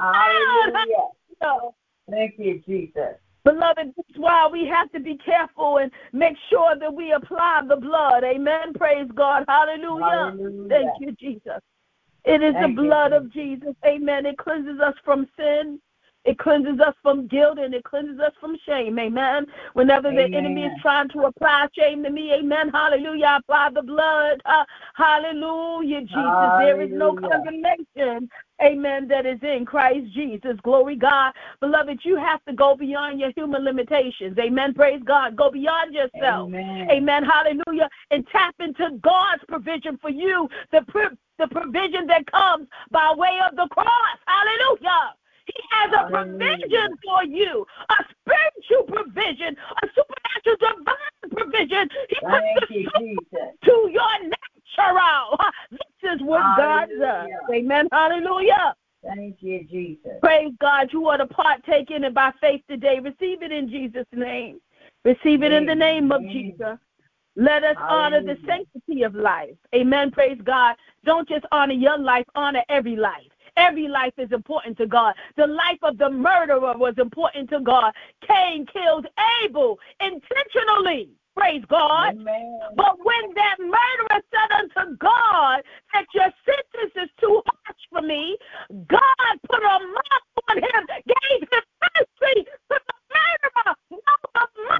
blood. Thank you, Jesus. Beloved, that's why we have to be careful and make sure that we apply the blood. Amen. Praise God. Hallelujah. Thank you, Jesus. It is the blood of Jesus. Amen. It cleanses us from sin. It cleanses us from guilt, and it cleanses us from shame. Amen. Whenever the enemy is trying to apply shame to me, amen. Hallelujah. I apply the blood. Hallelujah, Jesus. There is no condemnation. Amen, that is in Christ Jesus. Glory God. Beloved, you have to go beyond your human limitations. Amen. Praise God. Go beyond yourself. Amen. Hallelujah. And tap into God's provision for you, the provision that comes by way of the cross. Hallelujah. He has a provision for you, a spiritual provision, a supernatural divine provision. He puts the to your natural. This is what God does. Amen. Hallelujah. Thank you, Jesus. Praise God. You are to partake in it by faith today. Receive it in Jesus' name. Receive it in the name of Jesus. Let us honor the sanctity of life. Amen. Praise God. Don't just honor your life, honor every life. Every life is important to God. The life of the murderer was important to God. Cain killed Abel intentionally. Praise God. Amen. But when that murderer said unto God that your sentence is too harsh for me, God put a mark on him, gave him mercy to the murderer. No, the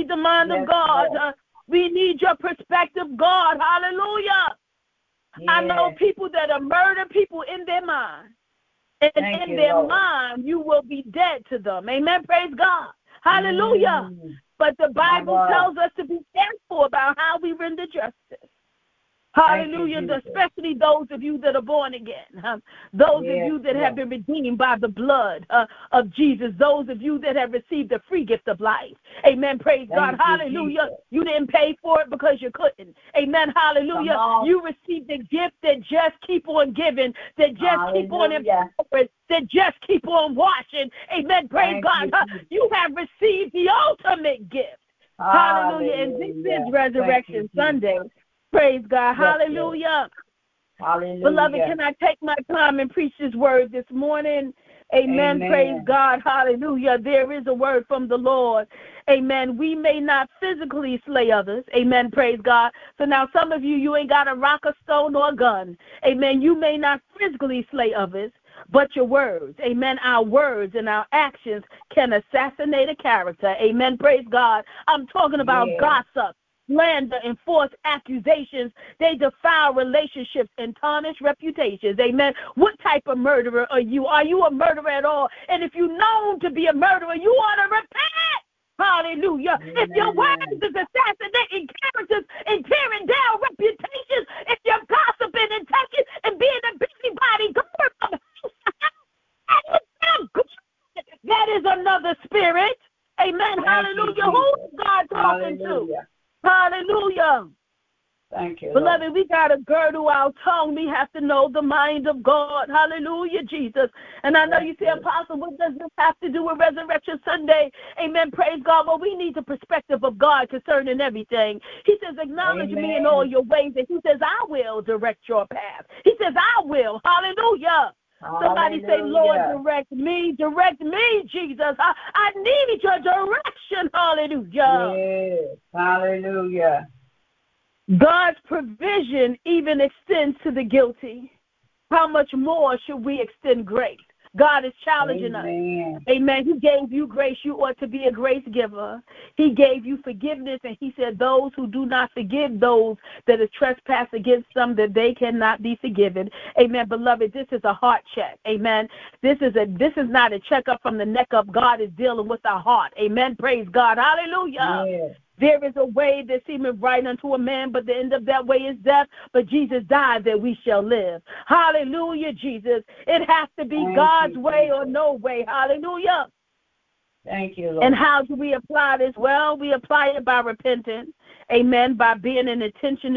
need the mind of God. We need your perspective, God. Hallelujah. I know people that are murder people in their mind. And in their mind, you will be dead to them. Amen. Praise God. Hallelujah. But the Bible tells us to be careful about how we render justice. Hallelujah. Especially those of you that are born again. Those of you that have been redeemed by the blood of Jesus. Those of you that have received the free gift of life. Amen. Praise God. Hallelujah. You didn't pay for it because you couldn't. Amen. Hallelujah. You received the gift that just keep on giving, that just keep on empowering, that just keep on washing. Amen. Praise God. You have received the ultimate gift. Hallelujah. And this is Resurrection Sunday. Praise God. Hallelujah. Hallelujah. Beloved, can I take my time and preach this word this morning? Amen. Praise God. Hallelujah. There is a word from the Lord. Amen. We may not physically slay others. Amen. Praise God. So now some of you ain't got a rock, a stone, or a gun. Amen. You may not physically slay others, but your words, amen, our words and our actions can assassinate a character. Amen. Praise God. I'm talking about gossip, slander, and false accusations. They defile relationships and tarnish reputations. Amen. What type of murderer are you? Are you a murderer at all? And if you're known to be a murderer, you ought to repent. Hallelujah. If your words is assassinating characters and tearing down reputations, if you're gossiping and taking and being a busybody, going from house to house, that is another spirit. Amen. Hallelujah. Who is God talking to? Hallelujah. Thank you, Beloved, Lord. we got to girdle our tongue. We have to know the mind of God. Hallelujah, Jesus. And I know you say, Apostle, what does this have to do with Resurrection Sunday? Amen. Praise God. Well, we need the perspective of God concerning everything. He says, acknowledge me in all your ways. And he says, I will direct your path. He says, I will. Hallelujah. Somebody say, Lord, direct me, Jesus. I need your direction. Hallelujah. Yes. Hallelujah. God's provision even extends to the guilty. How much more should we extend grace? God is challenging us. Amen. He gave you grace. You ought to be a grace giver. He gave you forgiveness, and he said those who do not forgive those that are trespassed against them, that they cannot be forgiven. Amen. Beloved, this is a heart check. Amen. This is not a checkup from the neck up. God is dealing with our heart. Amen. Praise God. Hallelujah. Yes. There is a way that seemeth right unto a man, but the end of that way is death. But Jesus died that we shall live. Hallelujah, Jesus. It has to be God's way or no way. Hallelujah. Thank you, Lord. And how do we apply this? Well, we apply it by repenting. Amen. By being an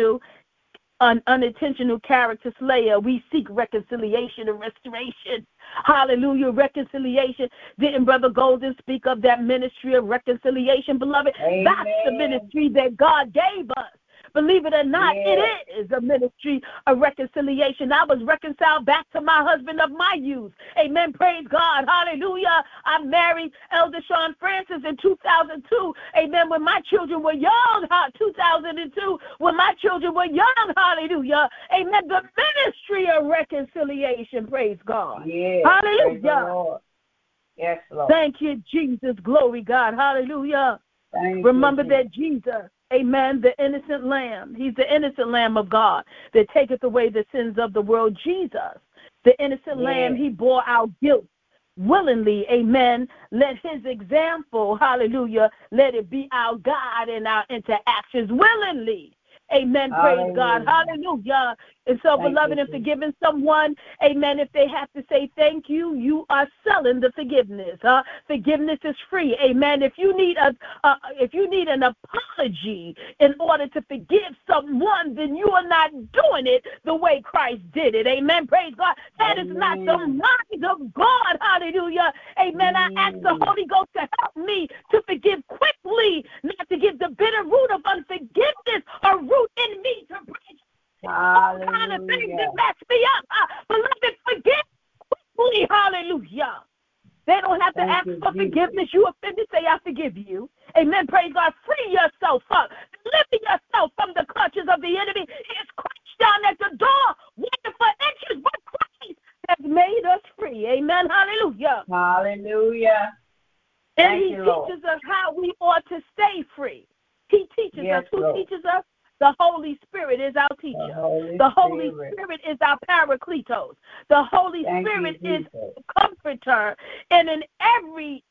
unintentional character slayer. We seek reconciliation and restoration. Hallelujah, reconciliation. Didn't Brother Golden speak of that ministry of reconciliation, beloved? Amen. That's the ministry that God gave us. Believe it or not, it is a ministry of reconciliation. I was reconciled back to my husband of my youth. Amen. Praise God. Hallelujah. I married Elder Sean Francis in 2002. Amen. When my children were young, 2002, when my children were young. Hallelujah. Amen. The ministry of reconciliation. Praise God. Yes. Hallelujah. Praise the Lord. Yes, Lord. Thank you, Jesus. Glory, God. Hallelujah. Remember that Jesus, amen, the innocent lamb. He's the innocent lamb of God that taketh away the sins of the world. Jesus, the innocent lamb, he bore our guilt willingly. Amen. Let his example, hallelujah, let it be our guide in our interactions willingly. Amen. Praise God. Hallelujah. And so, beloved, in forgiving someone, amen, if they have to say thank you, you are selling the forgiveness. Forgiveness is free. Amen. If you need an apology in order to forgive someone, then you are not doing it the way Christ did it. Amen. Praise God. That is not the mind of God. Hallelujah. Amen. I ask the Holy Ghost to help me to forgive quickly, not to give the bitter root of unforgiveness a root in me to break all kind of things that mess me up. Beloved, forgive quickly. Hallelujah. They don't have to ask for forgiveness. You offended, say, I forgive you. Amen. Praise God. Free yourself up. Deliver yourself from the clutches of the enemy. It's crouched down at the door, waiting for entrance, but Christ has made us free. Amen. Hallelujah. Hallelujah. And he teaches us how we ought to stay free. teaches us. Who teaches us? The Holy Spirit is our teacher. The Holy Spirit is our Paracletos. The Holy Spirit is a comforter. And in every,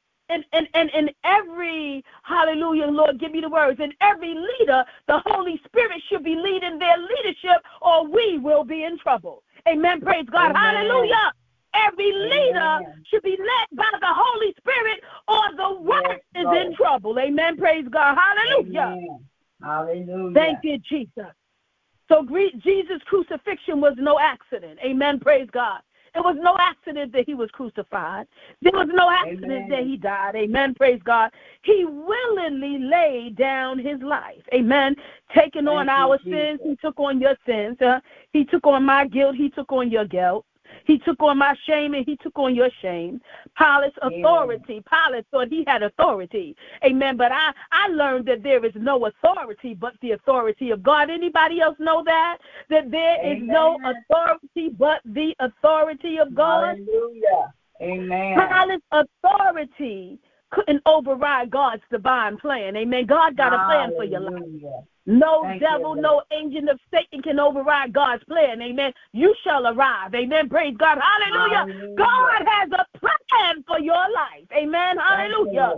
hallelujah, Lord, give me the words, in every leader, the Holy Spirit should be leading their leadership, or we will be in trouble. Amen. Praise God. Amen. Hallelujah. Every leader should be led by the Holy Spirit, or the work is in trouble. Amen. Praise God. Hallelujah. Amen. Hallelujah. Thank you, Jesus. So Jesus' crucifixion was no accident. Amen. Praise God. It was no accident that he was crucified. There was no accident that he died. Amen. Praise God. He willingly laid down his life. Amen. Taking on our sins. He took on your sins. He took on my guilt. He took on your guilt. He took on my shame, and he took on your shame. Pilate's authority. Pilate thought he had authority. Amen. But I learned that there is no authority but the authority of God. Anybody else know that? That there is no authority but the authority of God? Hallelujah. Amen. Pilate's authority couldn't override God's divine plan. Amen. God got a plan for your life. No devil, no agent of Satan can override God's plan. Amen. You shall arrive. Amen. Praise God. Hallelujah. God has a plan for your life. Amen. Hallelujah.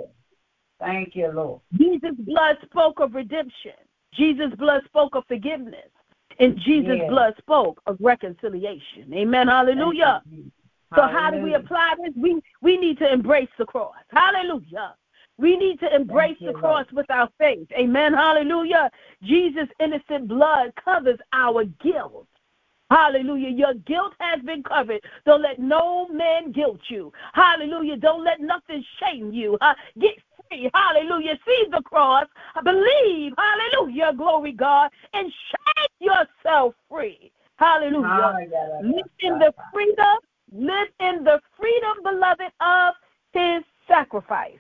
Thank you, Lord. Jesus' blood spoke of redemption. Jesus' blood spoke of forgiveness. And Jesus' blood spoke of reconciliation. Amen. Hallelujah. So how do we apply this? We need to embrace the cross. Hallelujah. We need to embrace the cross with our faith. Amen. Hallelujah. Jesus' innocent blood covers our guilt. Hallelujah. Your guilt has been covered. Don't let no man guilt you. Hallelujah. Don't let nothing shame you. Get free. Hallelujah. See the cross. Believe. Hallelujah. Glory God. And shake yourself free. Hallelujah. Live in the freedom. Live in the freedom, beloved, of his sacrifice.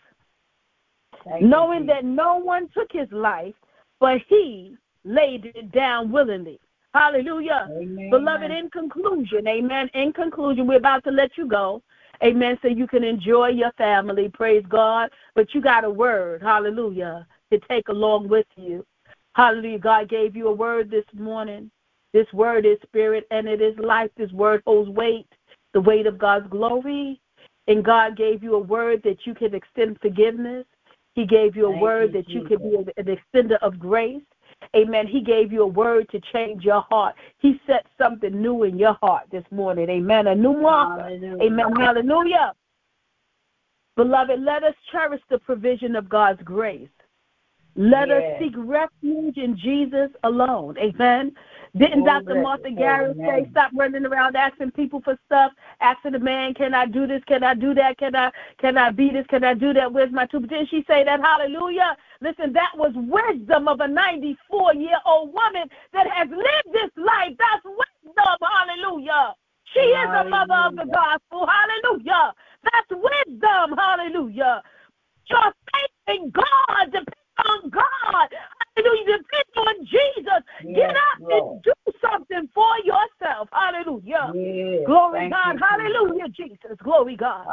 Knowing that no one took his life, but he laid it down willingly. Hallelujah. Amen. Beloved, in conclusion, amen. In conclusion, we're about to let you go. Amen. So you can enjoy your family. Praise God. But you got a word. Hallelujah. To take along with you. Hallelujah. God gave you a word this morning. This word is spirit and it is life. This word holds weight, the weight of God's glory. And God gave you a word that you can extend forgiveness. He gave you a word that you can be an extender of grace. Amen. He gave you a word to change your heart. He set something new in your heart this morning. Amen. A new marker. Hallelujah. Amen. Hallelujah. Beloved, let us cherish the provision of God's grace. Let us seek refuge in Jesus alone. Amen. Didn't Dr. Martha Garrett say, stop running around asking people for stuff, asking the man, can I do this, can I do that, can I be this, can I do that, where's my tube? Didn't she say that? Hallelujah. Listen, that was wisdom of a 94-year-old woman that has lived this life. That's wisdom. Hallelujah. She is a mother of the gospel. Hallelujah. That's wisdom. Hallelujah. Your faith in God depends on God. Hallelujah. Depend on Jesus. Get up and do something for yourself. Hallelujah. Glory God. Hallelujah, Jesus. Glory God.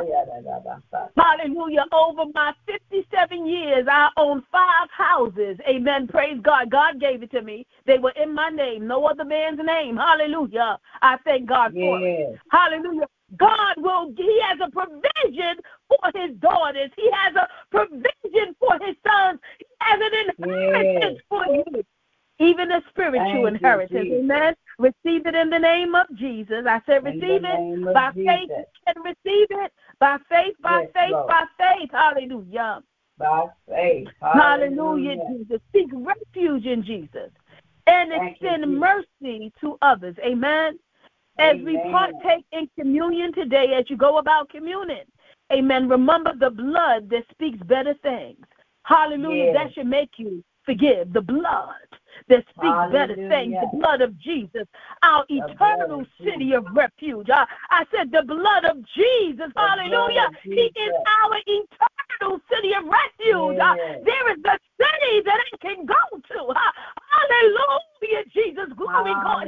Hallelujah. Over my 57 years, I own 5 houses. Amen. Praise God. God gave it to me. They were in my name. No other man's name. Hallelujah. I thank God for it. Hallelujah. God he has a provision for his daughters. He has a provision for his sons. He has an inheritance for you. Even a spiritual inheritance. Amen. Receive it in the name of Jesus. I said receive it by faith. You can receive it by faith, by faith, by faith. Hallelujah. By faith. Hallelujah, Jesus. Seek refuge in Jesus and extend mercy to others. Amen. As we partake in communion today, as you go about communing, amen, remember the blood that speaks better things. Hallelujah, that should make you forgive. The blood that speaks better things, the blood of Jesus, our eternal city of refuge. I said the blood of Jesus, hallelujah, he is our eternal city of refuge. There is the city that I can go to. Hallelujah, Jesus, glory God.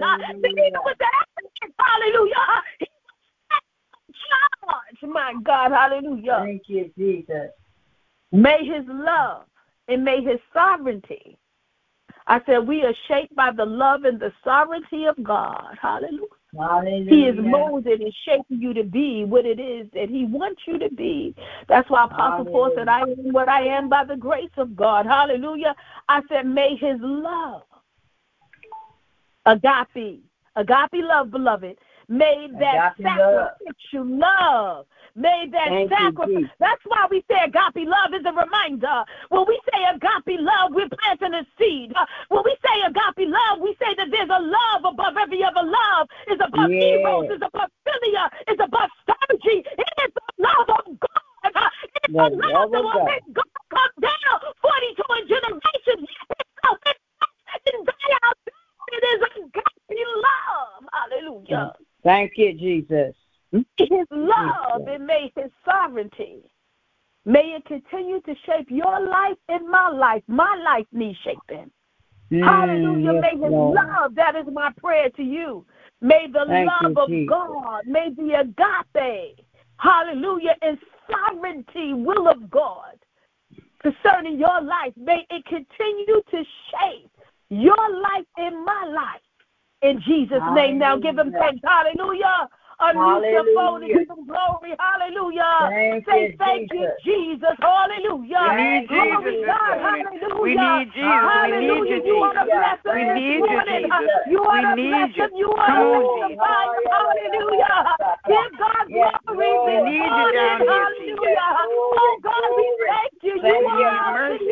Hallelujah. He was charged, my God, hallelujah. Thank you, Jesus. May his love and may his sovereignty I said, we are shaped by the love and the sovereignty of God. Hallelujah. Hallelujah. He is molding and shaping you to be what it is that he wants you to be. That's why Apostle Paul said, I am what I am by the grace of God. Hallelujah. I said, may his love, agape love, beloved, made that sacrificial love. Made that sacrifice. That's why we say agape love is a reminder. When we say agape love, we're planting a seed. When we say agape love, we say that there's a love above every other love. It's above eros, it's above philia, it's above strategy. It is the love of God. It's the love that will make God come down 42 generations. It is agape love. Hallelujah. Thank you, Jesus. His love and may his sovereignty, may it continue to shape your life and my life. My life needs shaping. Hallelujah. Yes, may his love, that is my prayer to you. May the love of God, may the agape, hallelujah, and sovereignty will of God concerning your life, may it continue to shape your life and my life. In Jesus' name, now give him thanks. Hallelujah. Unmute your phone and give him glory. Hallelujah. Say thank you, Jesus. Hallelujah. We need Jesus. God. Hallelujah. We need Jesus. Hallelujah. You want to bless him. We need you, Jesus. You want to bless him. You want to magnify him. Hallelujah. Give God glory. We need you down here. Hallelujah. Oh God, we thank you. You are mercy.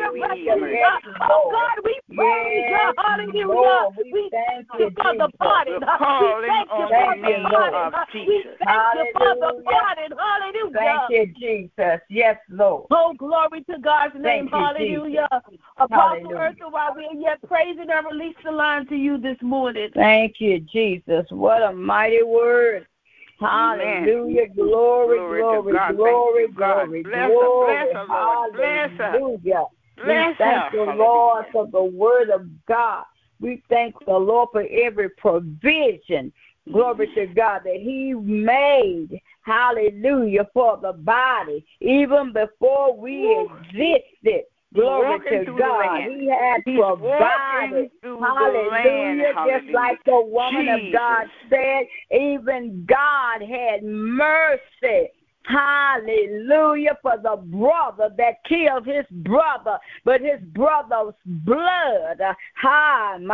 Oh God, we praise you. Hallelujah. We thank you for the pardon. We thank you for the pardon. We thank you for the pardon. Hallelujah. Thank you, Jesus. Yes, Lord. Oh, glory to God's name. Hallelujah. Apostle Eartha, while we are yet praising, I release the line to you this morning. Thank you, Jesus. What a mighty word. Hallelujah. Glory, glory, glory, glory. Bless her, Lord. Bless her. Hallelujah. We thank the Lord for the word of God. We thank the Lord for every provision. Glory to God that he made, hallelujah, for the body, even before we existed. Glory to God. He had provided, hallelujah, just like the woman of God said, even God had mercy. Hallelujah, for the brother that killed his brother, but his brother's blood, my,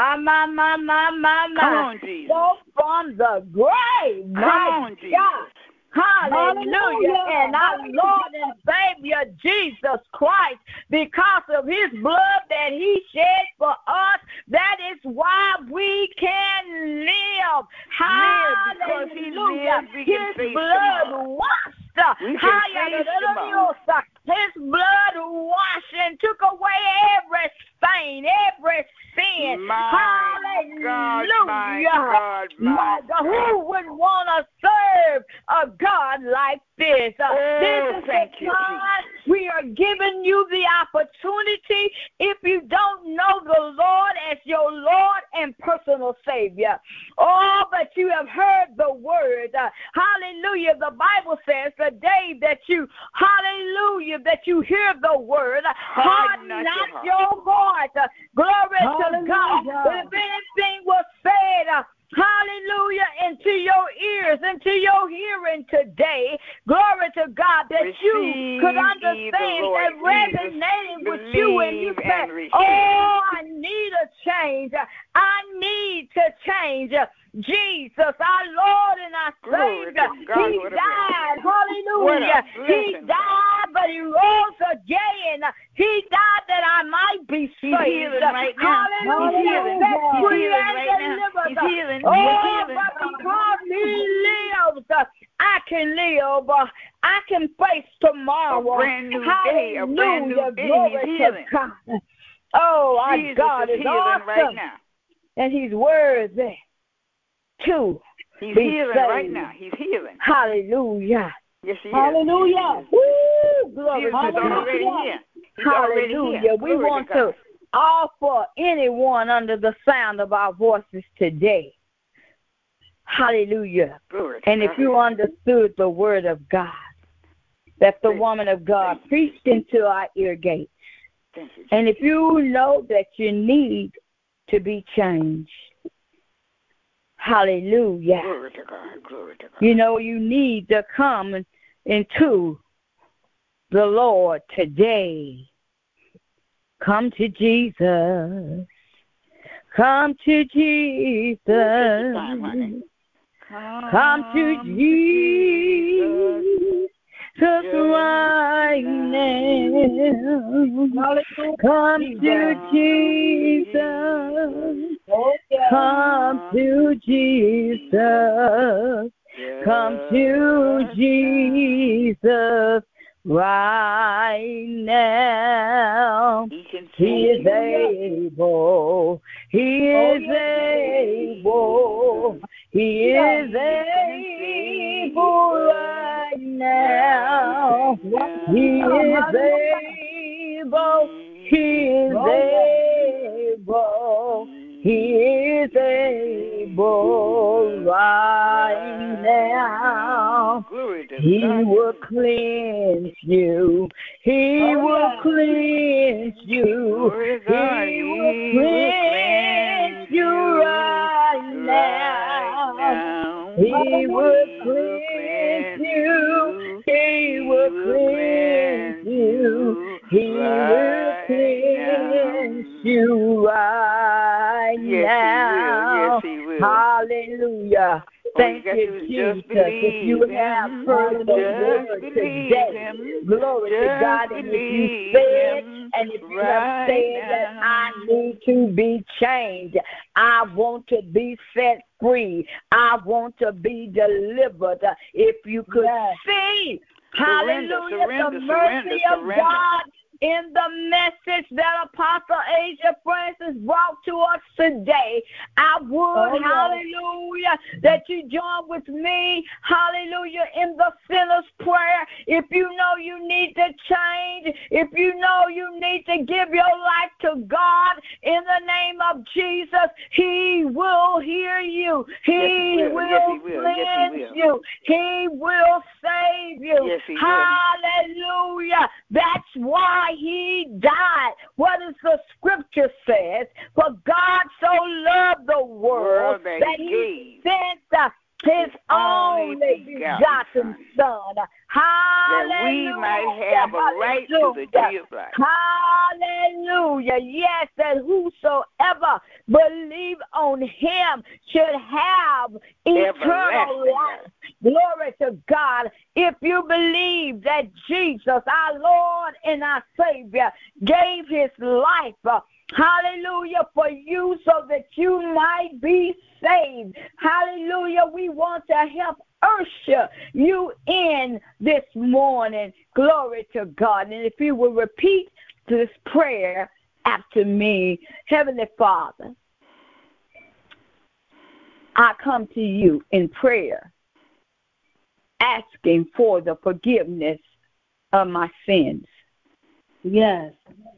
Come on, Jesus. so from the grave, my God. Hallelujah. And our Lord and Savior Jesus Christ, because of his blood that he shed for us, that is why we can live. Hallelujah. His blood washed. His blood washed and took away every stain, every sin. Hallelujah. My God, who would want to serve a God like this? This is the time we are giving you the opportunity, if you don't know the Lord as your Lord and personal Savior. Oh, but you have heard the word. Hallelujah. The Bible says the day that you, hallelujah, that you hear the word, harden not your heart. Glory to God. If anything was said, hallelujah, into your ears, into your hearing today, glory to God, that you could understand and resonate with you, and you say, oh, I need a change. I need to change. Jesus, our Lord and our Savior, he died, hallelujah. He died, but he rose again. He died that I might be saved. He's healing right now. Hallelujah. He's healing right now. He's healing. Oh, but because he lives, I can live. I can face tomorrow. A brand new day. A brand new day. He's healing. Oh, our God is awesome. Right now. And he's worthy. He's healing right now. He's healing. Hallelujah. Yes, he is. Hallelujah. Woo, glory. Jesus is already here. He's Hallelujah. Already here. We want to offer anyone under the sound of our voices today. Hallelujah. And if you understood the word of God, that the woman of God preached into our ear gates, and if you know that you need to be changed. Hallelujah. Glory to God. Glory to God. You know, you need to come into the Lord today. Come to Jesus. Come to Jesus. Come to Jesus right now. Come to Jesus. Come to Jesus. Come to Jesus right now. He is able. He is able. He is able right now. He is able. He is able. He is able right now. He will cleanse you. He will cleanse you. He will cleanse you right now. He will cleanse you. He will cleanse you. He will cleanse you right now. Hallelujah. Thank you, Jesus. If you have heard the word today, glory to God. And if you said, and if you have said that I need to be changed, I want to be set free, I want to be delivered. If you could see, hallelujah, the mercy of God in the message that Apostle Asia Francis brought to us today, I would, hallelujah, that you join with me, hallelujah, in the sinner's prayer. If you know you need to change, if you know you need to give your life to God in the name of Jesus, He will hear you. He will cleanse you. He will save you. Hallelujah. That's why He died. What does the scripture says? For God so loved the world that He sent His only begotten Son. Hallelujah. That we might have a right to the tree of life. Hallelujah. Yes, that whosoever believe on Him should have eternal life. Glory to God. If you believe that Jesus, our Lord and our Savior, gave His life, hallelujah, for you so that you might be saved. Hallelujah. We want to help usher you in this morning. Glory to God. And if you will repeat this prayer after me. Heavenly Father, I come to you in prayer, asking for the forgiveness of my sins. Yes.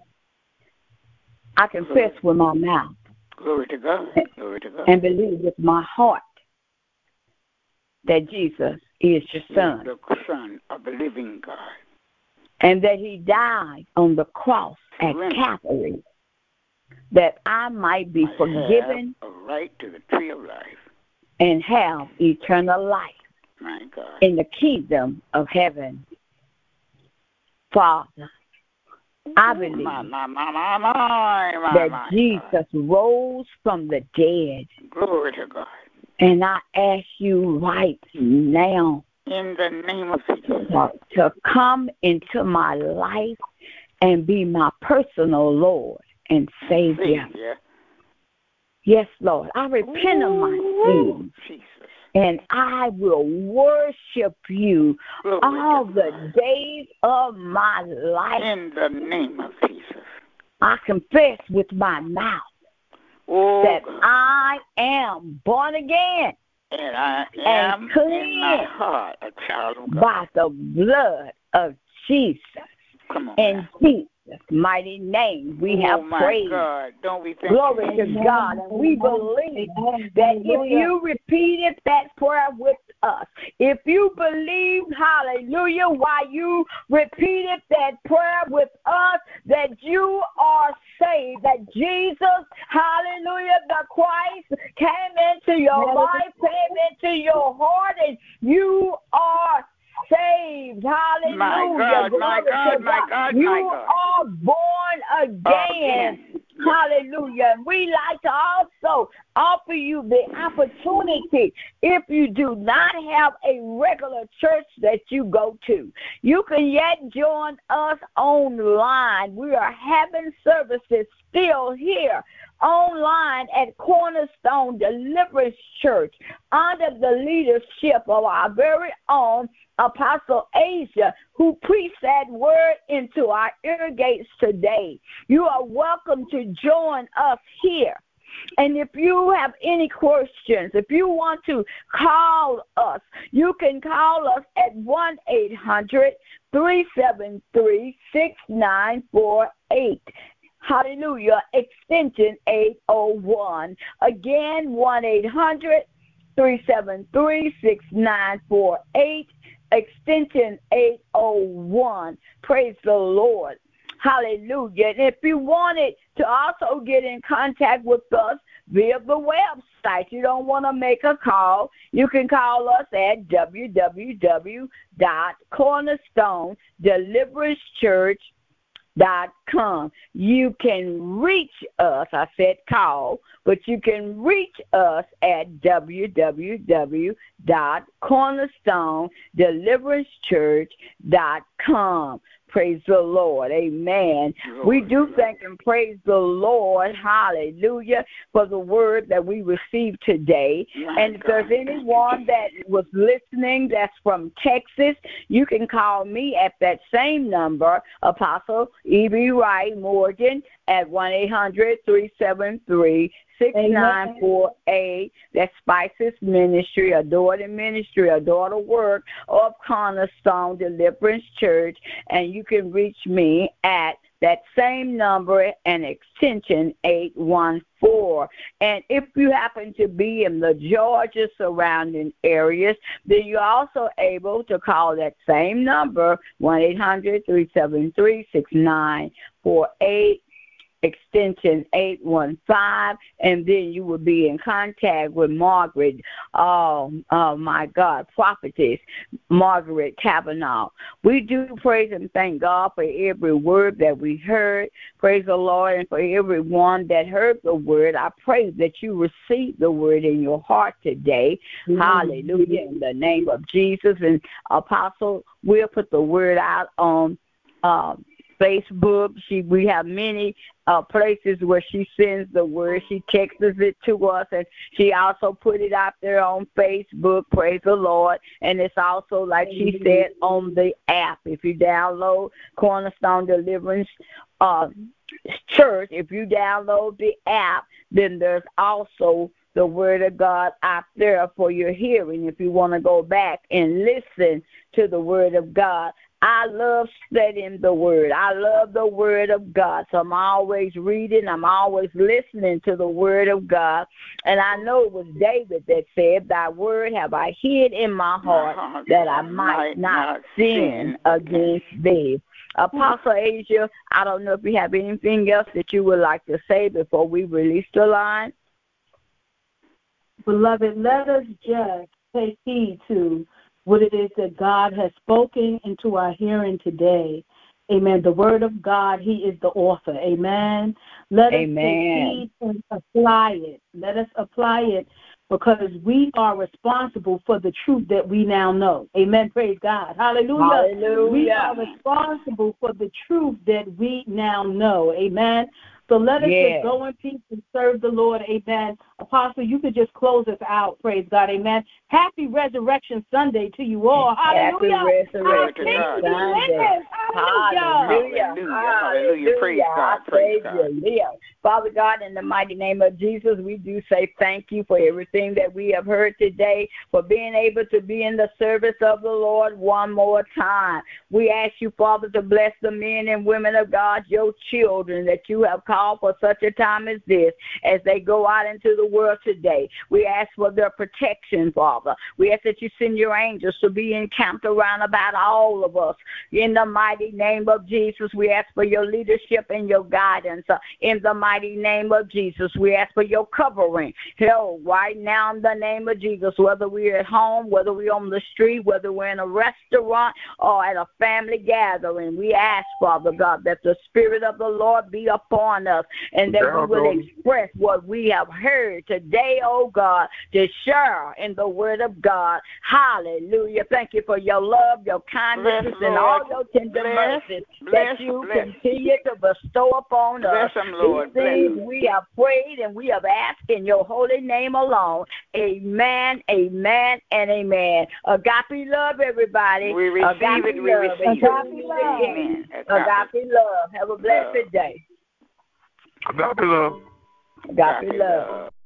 I confess with my mouth. Glory to God. Glory to God. And believe with my heart that Jesus is your Son. The Son of the living God. And that He died on the cross at Calvary, that I might be forgiven. Have a right to the tree of life. And have eternal life. My God. In the kingdom of heaven. Father, I believe that Jesus rose from the dead. Glory to God. And I ask you right now, in the name of Jesus, to come into my life and be my personal Lord and Savior. Yes, Lord. I repent of my sins. Jesus. And I will worship you all the days of my life. In the name of Jesus. I confess with my mouth that I am born again. And I am in my heart a child of God. By the blood of Jesus. Come on. In Jesus' mighty name we have prayed. God. Don't we thank Glory to God. And we believe that if you repeated that prayer with us. If you believe, hallelujah, while you repeated that prayer with us, that you are saved, that Jesus, hallelujah, the Christ came into your life, came into your heart, and you are saved. Hallelujah. My God. You are born again. Hallelujah. We like to also offer you the opportunity, if you do not have a regular church that you go to, you can yet join us online. We are having services still here online at Cornerstone Deliverance Church under the leadership of our very own Apostle Asia, who preached that word into our ear gates today. You are welcome to join us here. And if you have any questions, if you want to call us, you can call us at 1-800-373-6948. Hallelujah, extension 801. Again, 1-800-373-6948, extension 801. Praise the Lord. Hallelujah. And if you wanted to also get in contact with us via the website, you don't want to make a call, you can call us at www.cornerstonedeliverancepchurch.com. You can reach us, I said call, but you can reach us at www.cornerstonedeliverancepchurch.com. Praise the Lord. Amen. We do thank and praise the Lord. Hallelujah. For the word that we received today. And if there's anyone that was listening that's from Texas, you can call me at that same number, Apostle E.B. Wright Morgan, at 1-800-373-6948. That's Spices Ministry, a daughter ministry, a daughter work of Cornerstone Deliverance Church. And you can reach me at that same number and extension 814. And if you happen to be in the Georgia surrounding areas, then you're also able to call that same number, 1-800-373-6948. extension 815, and then you will be in contact with Margaret, prophetess Margaret Kavanaugh. We do praise and thank God for every word that we heard. Praise the Lord, and for everyone that heard the word, I pray that you receive the word in your heart today. Mm-hmm. Hallelujah, in the name of Jesus. And Apostle, we'll put the word out on Facebook. We have many places where she sends the word. She texts it to us, and she also put it out there on Facebook. Praise the Lord. And it's also, like she said, on the app. If you download Cornerstone Deliverance Church, if you download the app, then there's also the word of God out there for your hearing if you want to go back and listen to the word of God. I love studying the word. I love the word of God. So I'm always reading. I'm always listening to the word of God. And I know it was David that said, thy word have I hid in my heart that I might not sin against thee. Apostle Asia, I don't know if you have anything else that you would like to say before we release the line. Beloved, let us just take heed to what it is that God has spoken into our hearing today. Amen. The word of God, he is the author. Amen. Let us take heed and apply it. Let us apply it because we are responsible for the truth that we now know. Amen. Praise God. Hallelujah. Hallelujah. We are responsible for the truth that we now know. Amen. So let us just go in peace and serve the Lord. Amen. Apostle, you could just close us out. Praise God. Amen. Happy Resurrection Sunday to you all. Hallelujah. Happy Resurrection Sunday. Hallelujah. Hallelujah. Praise God. Praise God. Father God, in the mighty name of Jesus, we do say thank you for everything that we have heard today, for being able to be in the service of the Lord one more time. We ask you, Father, to bless the men and women of God, your children that you have called call for such a time as this, as they go out into the world today. We ask for their protection, Father. We ask that you send your angels to be encamped around about all of us. In the mighty name of Jesus, we ask for your leadership and your guidance. In the mighty name of Jesus, we ask for your covering. Hell, right now in the name of Jesus, whether we're at home, whether we're on the street, whether we're in a restaurant or at a family gathering, we ask, Father God, that the Spirit of the Lord be upon us and that we will express what we have heard today, oh God, to share in the word of God. Hallelujah. Thank you for your love, your kindness, and all your tender mercies that you continue to bestow upon us. These things we have prayed and we have asked in your holy name alone. Amen, amen, and amen. Agape love, everybody. We receive it. We receive it. Agape love. Amen. Agape love. Have a blessed day. Agape love. Agape love.